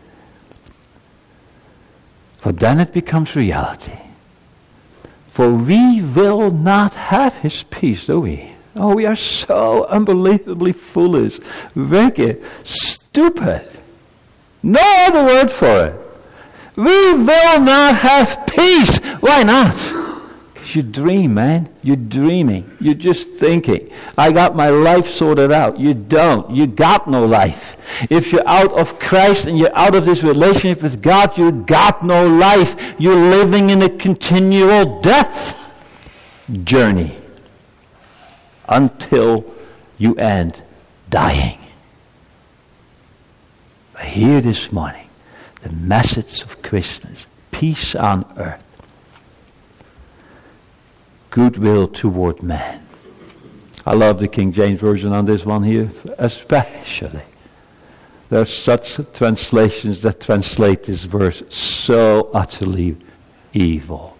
Speaker 1: For then it becomes reality. For we will not have His peace, do we? Oh, we are so unbelievably foolish, wicked, stupid. No other word for it. We will not have peace. Why not? Because you dream, man. You're dreaming. You're just thinking. I got my life sorted out. You don't. You got no life. If you're out of Christ and you're out of this relationship with God, you got no life. You're living in a continual death journey until you end dying. But here this morning, the message of Christmas, peace on earth, goodwill toward man. I love the King James Version on this one here, especially. There are such translations that translate this verse so utterly evil.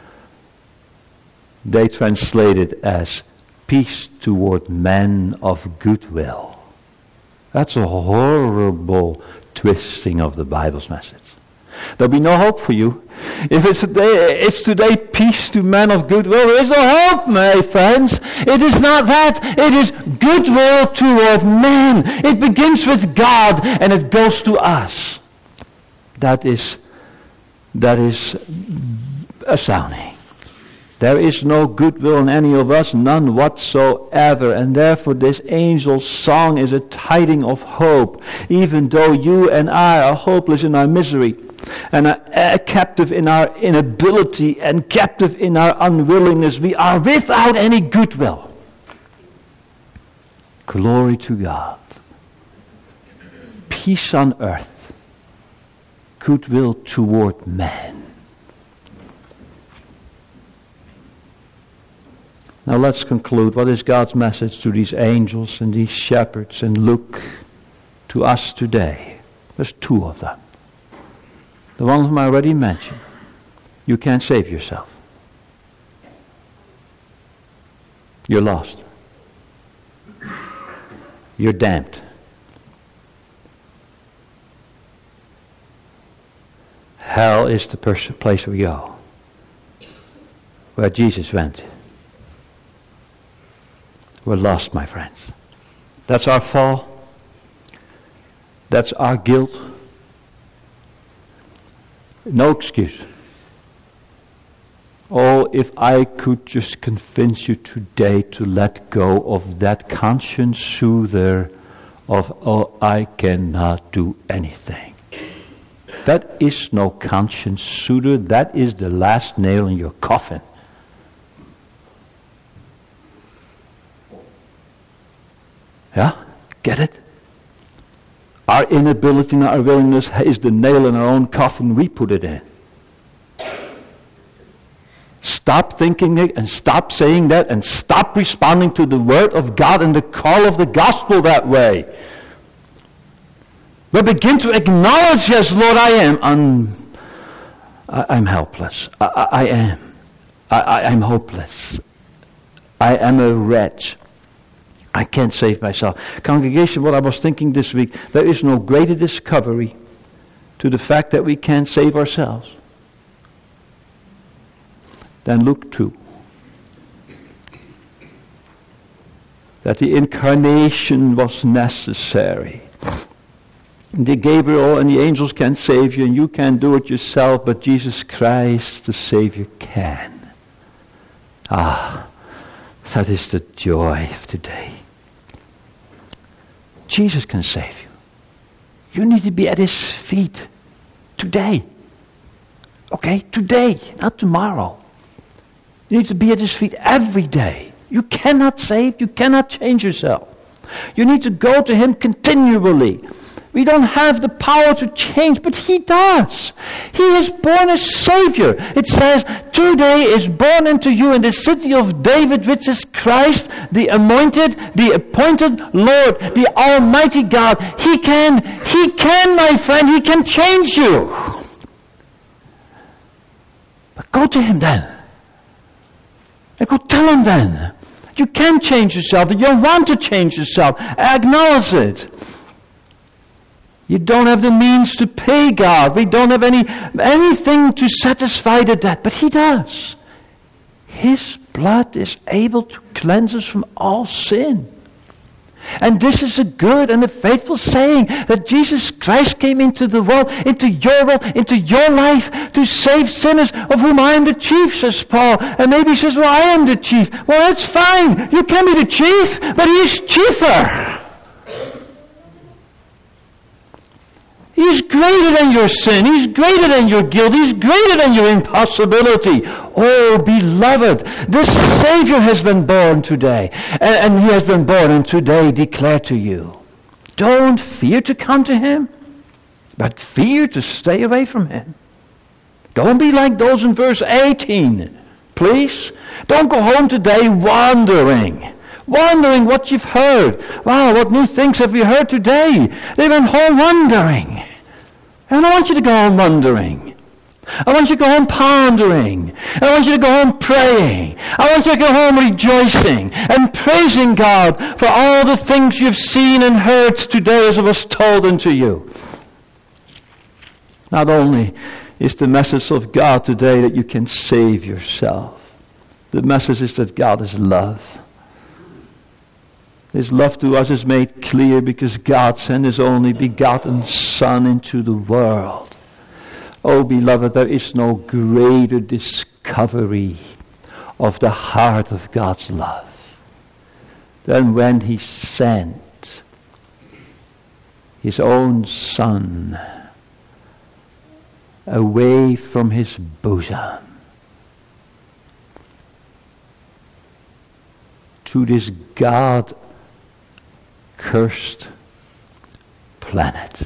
Speaker 1: They translate it as peace toward men of goodwill. That's a horrible twisting of the Bible's message. There'll be no hope for you. If it's today peace to men of goodwill, there is no hope, my friends. It is not that. It is goodwill toward men. It begins with God and it goes to us. That is astounding. There is no goodwill in any of us, none whatsoever. And therefore this angel's song is a tiding of hope. Even though you and I are hopeless in our misery, and are captive in our inability, and captive in our unwillingness, we are without any goodwill. Glory to God. Peace on earth. Goodwill toward men. Now let's conclude. What is God's message to these angels and these shepherds and Luke to us today? There's two of them. The one whom I already mentioned. You can't save yourself. You're lost. You're damned. Hell is the place we go. Where Jesus went. We're lost, my friends. That's our fall. That's our guilt. No excuse. Oh, if I could just convince you today to let go of that conscience soother of, oh, I cannot do anything. That is no conscience soother. That is the last nail in your coffin. Yeah? Get it? Our inability and our willingness is the nail in our own coffin. We put it in. Stop thinking it and stop saying that and stop responding to the word of God and the call of the gospel that way. We begin to acknowledge, yes, Lord, I am. I'm helpless. I am. I'm hopeless. I am a wretch. I can't save myself. Congregation, what I was thinking this week, there is no greater discovery to the fact that we can't save ourselves than Luke 2. That the incarnation was necessary. The Gabriel and the angels can't save you, and you can't do it yourself, but Jesus Christ, the Savior, can. That is the joy of today. Jesus can save you. You need to be at His feet today. Okay? Today, not tomorrow. You need to be at His feet every day. You cannot save, you cannot change yourself. You need to go to Him continually. We don't have the power to change, but He does. He is born a Savior. It says, today is born unto you in the city of David, which is Christ, the anointed, the appointed Lord, the Almighty God. He can, my friend, He can change you. But go to Him then. And go tell Him then. You can change yourself. You don't want to change yourself. Acknowledge it. You don't have the means to pay God. We don't have anything to satisfy the debt. But He does. His blood is able to cleanse us from all sin. And this is a good and a faithful saying, that Jesus Christ came into the world, into your life, to save sinners, of whom I am the chief, says Paul. And maybe he says, well, I am the chief. Well, that's fine. You can be the chief, but He is chiefer. He's greater than your sin. He's greater than your guilt. He's greater than your impossibility. Oh, beloved, this Savior has been born today. And He has been born and today declared to you. Don't fear to come to Him, but fear to stay away from Him. Don't be like those in verse 18, please. Don't go home today wondering what you've heard. Wow, what new things have we heard today? They went home wondering. I don't want you to go home wondering. I want you to go home pondering. I want you to go home praying. I want you to go home rejoicing and praising God for all the things you've seen and heard today as it was told unto you. Not only is the message of God today that you can save yourself, the message is that God is love. His love to us is made clear because God sent His only begotten Son into the world. Oh, beloved, there is no greater discovery of the heart of God's love than when He sent His own Son away from His bosom to this God-cursed planet.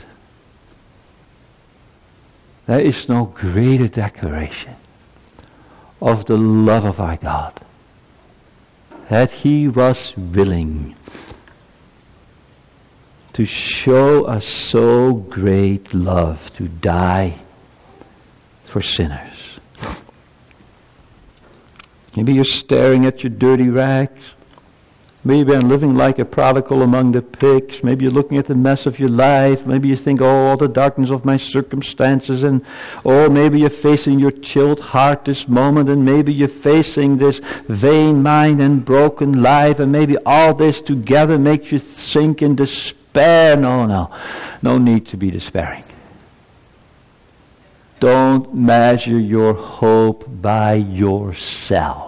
Speaker 1: There is no greater declaration of the love of our God, that He was willing to show us so great love, to die for sinners. Maybe you're staring at your dirty rags. Maybe you've been living like a prodigal among the pigs. Maybe you're looking at the mess of your life. Maybe you think, all the darkness of my circumstances. And maybe you're facing your chilled heart this moment. And maybe you're facing this vain mind and broken life. And maybe all this together makes you sink in despair. No need to be despairing. Don't measure your hope by yourself.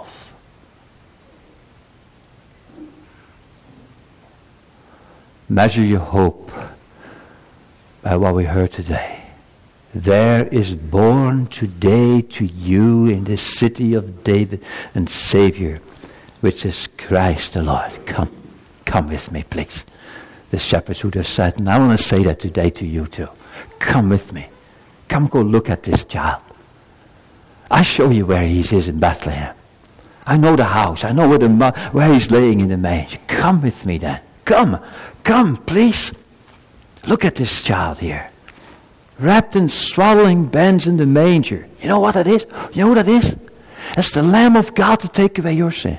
Speaker 1: Measure your hope by what we heard today. There is born today to you in the city of David and Savior, which is Christ the Lord. Come with me, please. The shepherds would have said, and I want to say that today to you too. Come with me. Come go look at this child. I show you where he is in Bethlehem. I know the house. I know where he's laying in the manger. Come with me then. Come, please. Look at this child here. Wrapped in swaddling bands in the manger. You know what that is? You know who that is? That's the Lamb of God to take away your sin.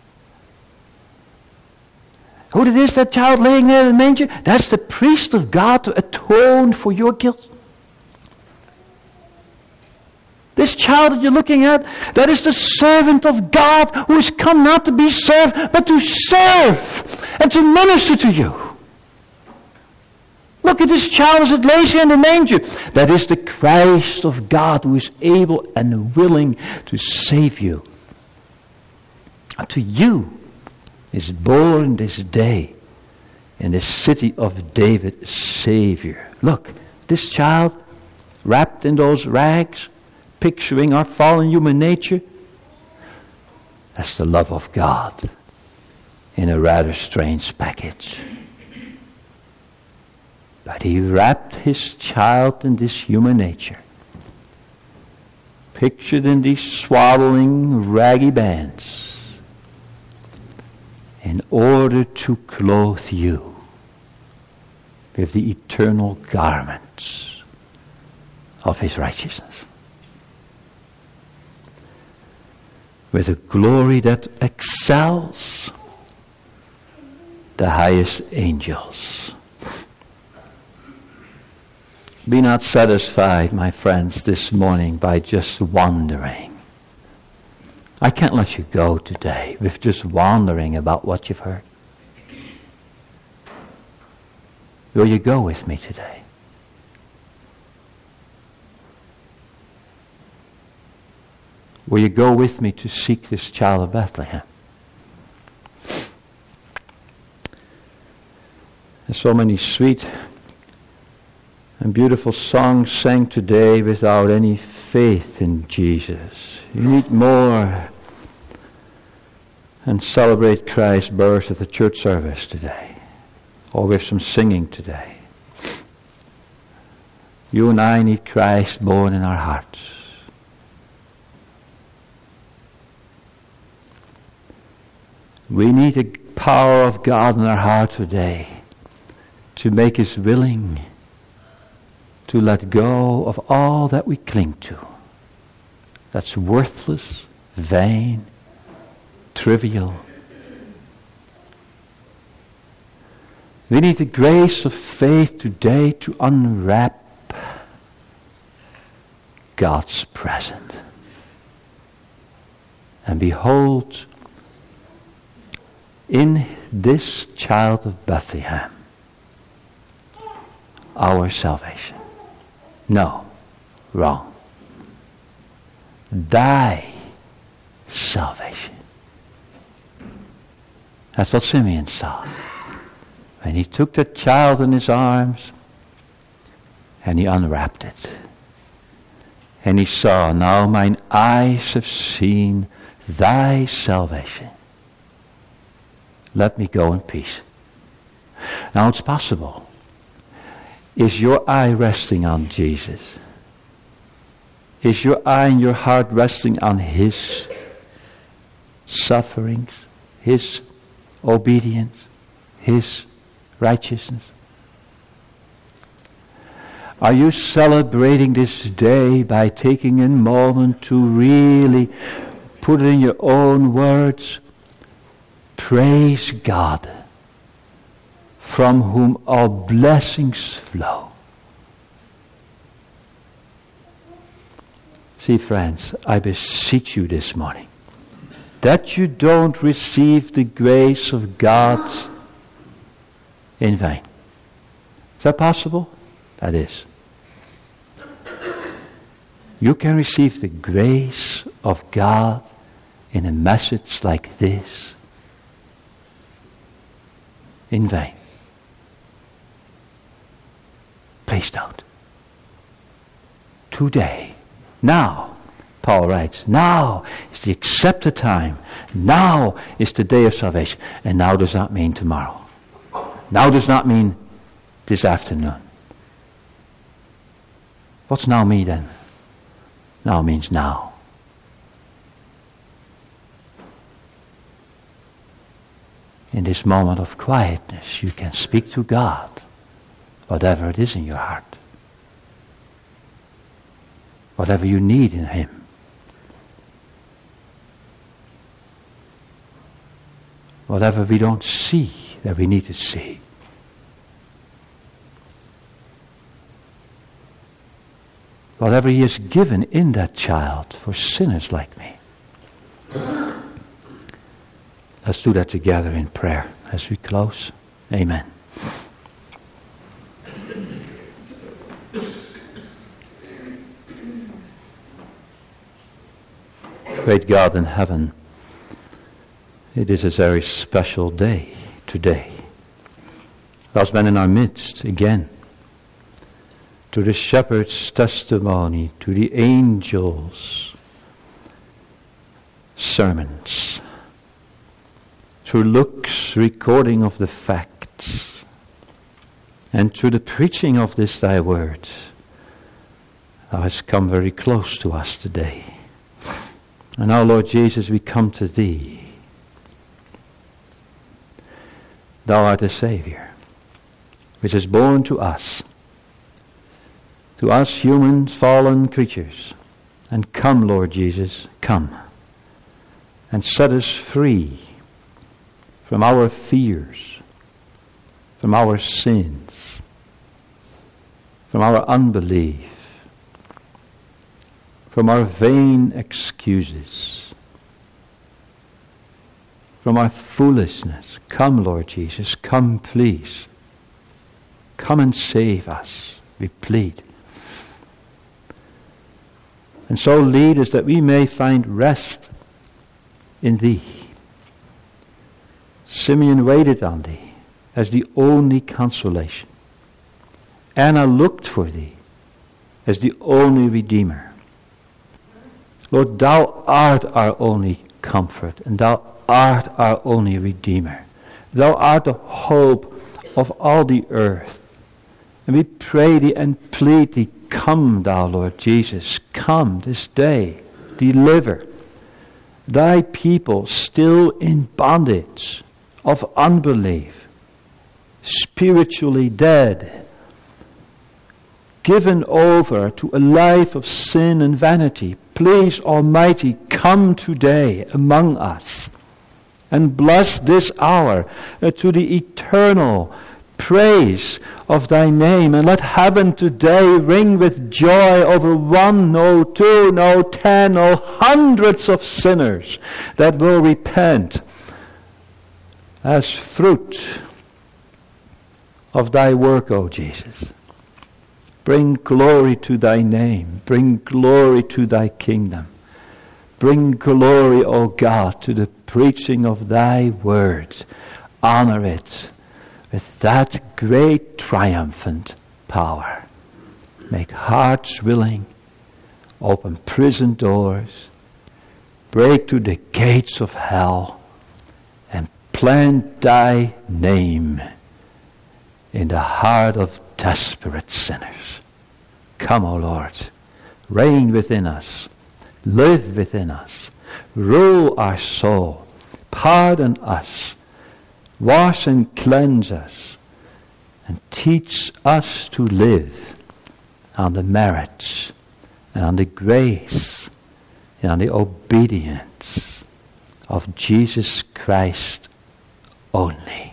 Speaker 1: Who it is, that child laying there in the manger? That's the priest of God to atone for your guilt. This child that you're looking at, that is the servant of God who has come not to be served, but to serve and to minister to you. Look at this child as it lays here in the manger. That is the Christ of God who is able and willing to save you. And to you is born this day in the city of David a Savior. Look, this child wrapped in those rags, picturing our fallen human nature. That's the love of God in a rather strange package. But he wrapped his child in this human nature, pictured in these swaddling, raggy bands, in order to clothe you with the eternal garments of his righteousness, with a glory that excels the highest angels. Be not satisfied, my friends, this morning by just wondering. I can't let you go today with just wondering about what you've heard. Will you go with me today? Will you go with me to seek this child of Bethlehem? There's so many sweet and beautiful songs sang today without any faith in Jesus. You need more and celebrate Christ's birth at the church service today, or with some singing today. You and I need Christ born in our hearts. We need the power of God in our heart today to make us willing to let go of all that we cling to. That's worthless, vain, trivial. We need the grace of faith today to unwrap God's present. And behold, in this child of Bethlehem, our salvation. No, wrong. Thy salvation. That's what Simeon saw. And he took the child in his arms and he unwrapped it. And he saw, now mine eyes have seen thy salvation. Let me go in peace. Now it's possible. Is your eye resting on Jesus? Is your eye and your heart resting on his sufferings, his obedience, his righteousness? Are you celebrating this day by taking a moment to really put it in your own words? Praise God, from whom all blessings flow. See, friends, I beseech you this morning that you don't receive the grace of God in vain. Is that possible? That is. You can receive the grace of God in a message like this in vain. Please don't. Today, now, Paul writes, now is the accepted time. Now is the day of salvation. And now does not mean tomorrow. Now does not mean this afternoon. What's now mean then? Now means now. In this moment of quietness, you can speak to God, whatever it is in your heart. Whatever you need in him. Whatever we don't see that we need to see. Whatever he has given in that child for sinners like me. Let's do that together in prayer as we close. Amen. Great God in heaven, it is a very special day today. God's been in our midst again. To the shepherd's testimony, to the angels' sermons, through Luke's recording of the facts, and through the preaching of this thy word, thou hast come very close to us today. And now, Lord Jesus, we come to thee. Thou art a Savior, which is born to us human fallen creatures. And come, Lord Jesus, come, and set us free from our fears, from our sins, from our unbelief, from our vain excuses, from our foolishness. Come, Lord Jesus, come, please. Come and save us, we plead. And so lead us that we may find rest in thee. Simeon waited on thee as the only consolation. Anna looked for thee as the only Redeemer. Lord, thou art our only comfort, and thou art our only Redeemer. Thou art the hope of all the earth. And we pray thee and plead thee, come thou, Lord Jesus, come this day, deliver thy people still in bondage of unbelief, spiritually dead, given over to a life of sin and vanity. Please, Almighty, come today among us and bless this hour to the eternal praise of thy name. And let heaven today ring with joy over 1, no 2, no 10, no hundreds of sinners that will repent as fruit of thy work, O Jesus. Bring glory to thy name. Bring glory to thy kingdom. Bring glory, O God, to the preaching of thy word. Honor it with that great triumphant power. Make hearts willing. Open prison doors. Break to the gates of hell. And plant thy name in the heart of desperate sinners. Come, O Lord, reign within us, live within us, rule our soul, pardon us, wash and cleanse us, and teach us to live on the merits and on the grace and on the obedience of Jesus Christ only.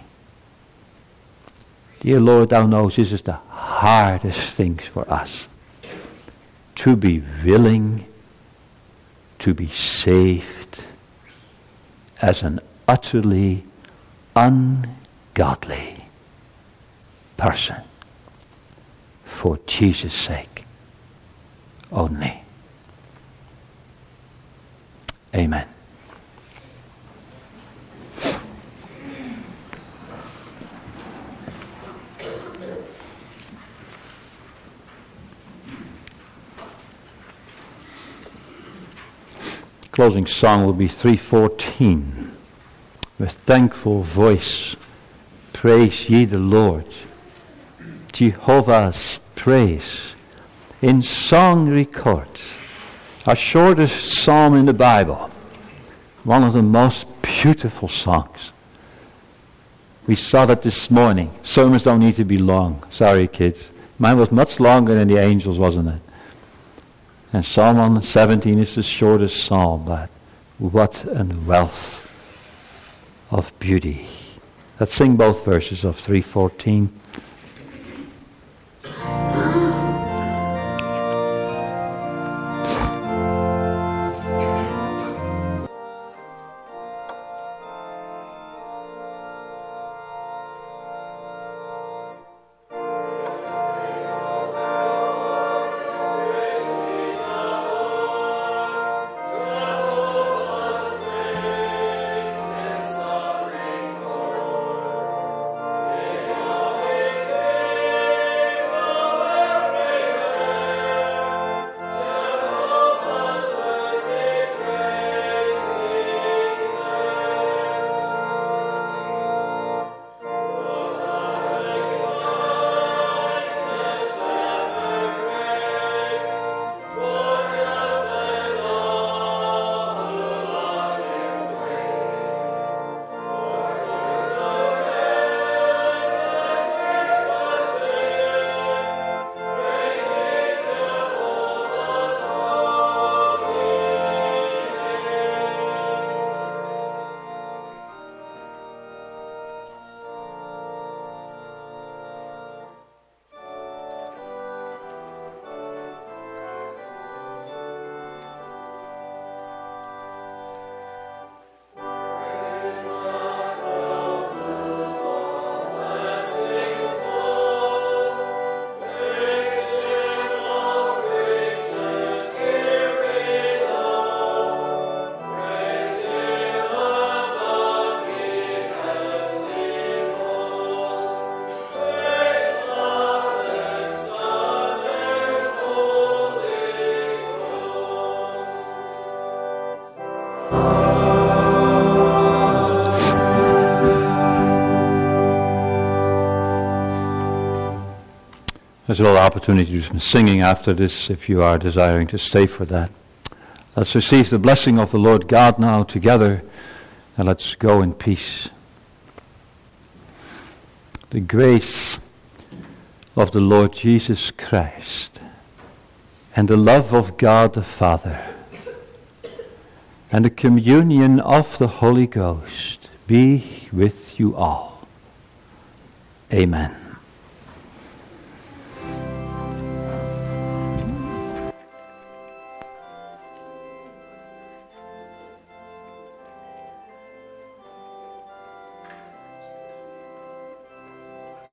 Speaker 1: Dear Lord, thou knows this is the hardest things for us. To be willing to be saved as an utterly ungodly person for Jesus' sake only. Amen. Closing song will be 314. With thankful voice, praise ye the Lord. Jehovah's praise in song record. Our shortest psalm in the Bible. One of the most beautiful songs. We saw that this morning. Sermons don't need to be long. Sorry, kids. Mine was much longer than the angels, wasn't it? And Psalm 117 is the shortest psalm, but what a wealth of beauty. Let's sing both verses of 314. There's a little opportunity to do some singing after this if you are desiring to stay for that. Let's receive the blessing of the Lord God now together, and let's go in peace. The grace of the Lord Jesus Christ, and the love of God the Father, and the communion of the Holy Ghost be with you all. Amen.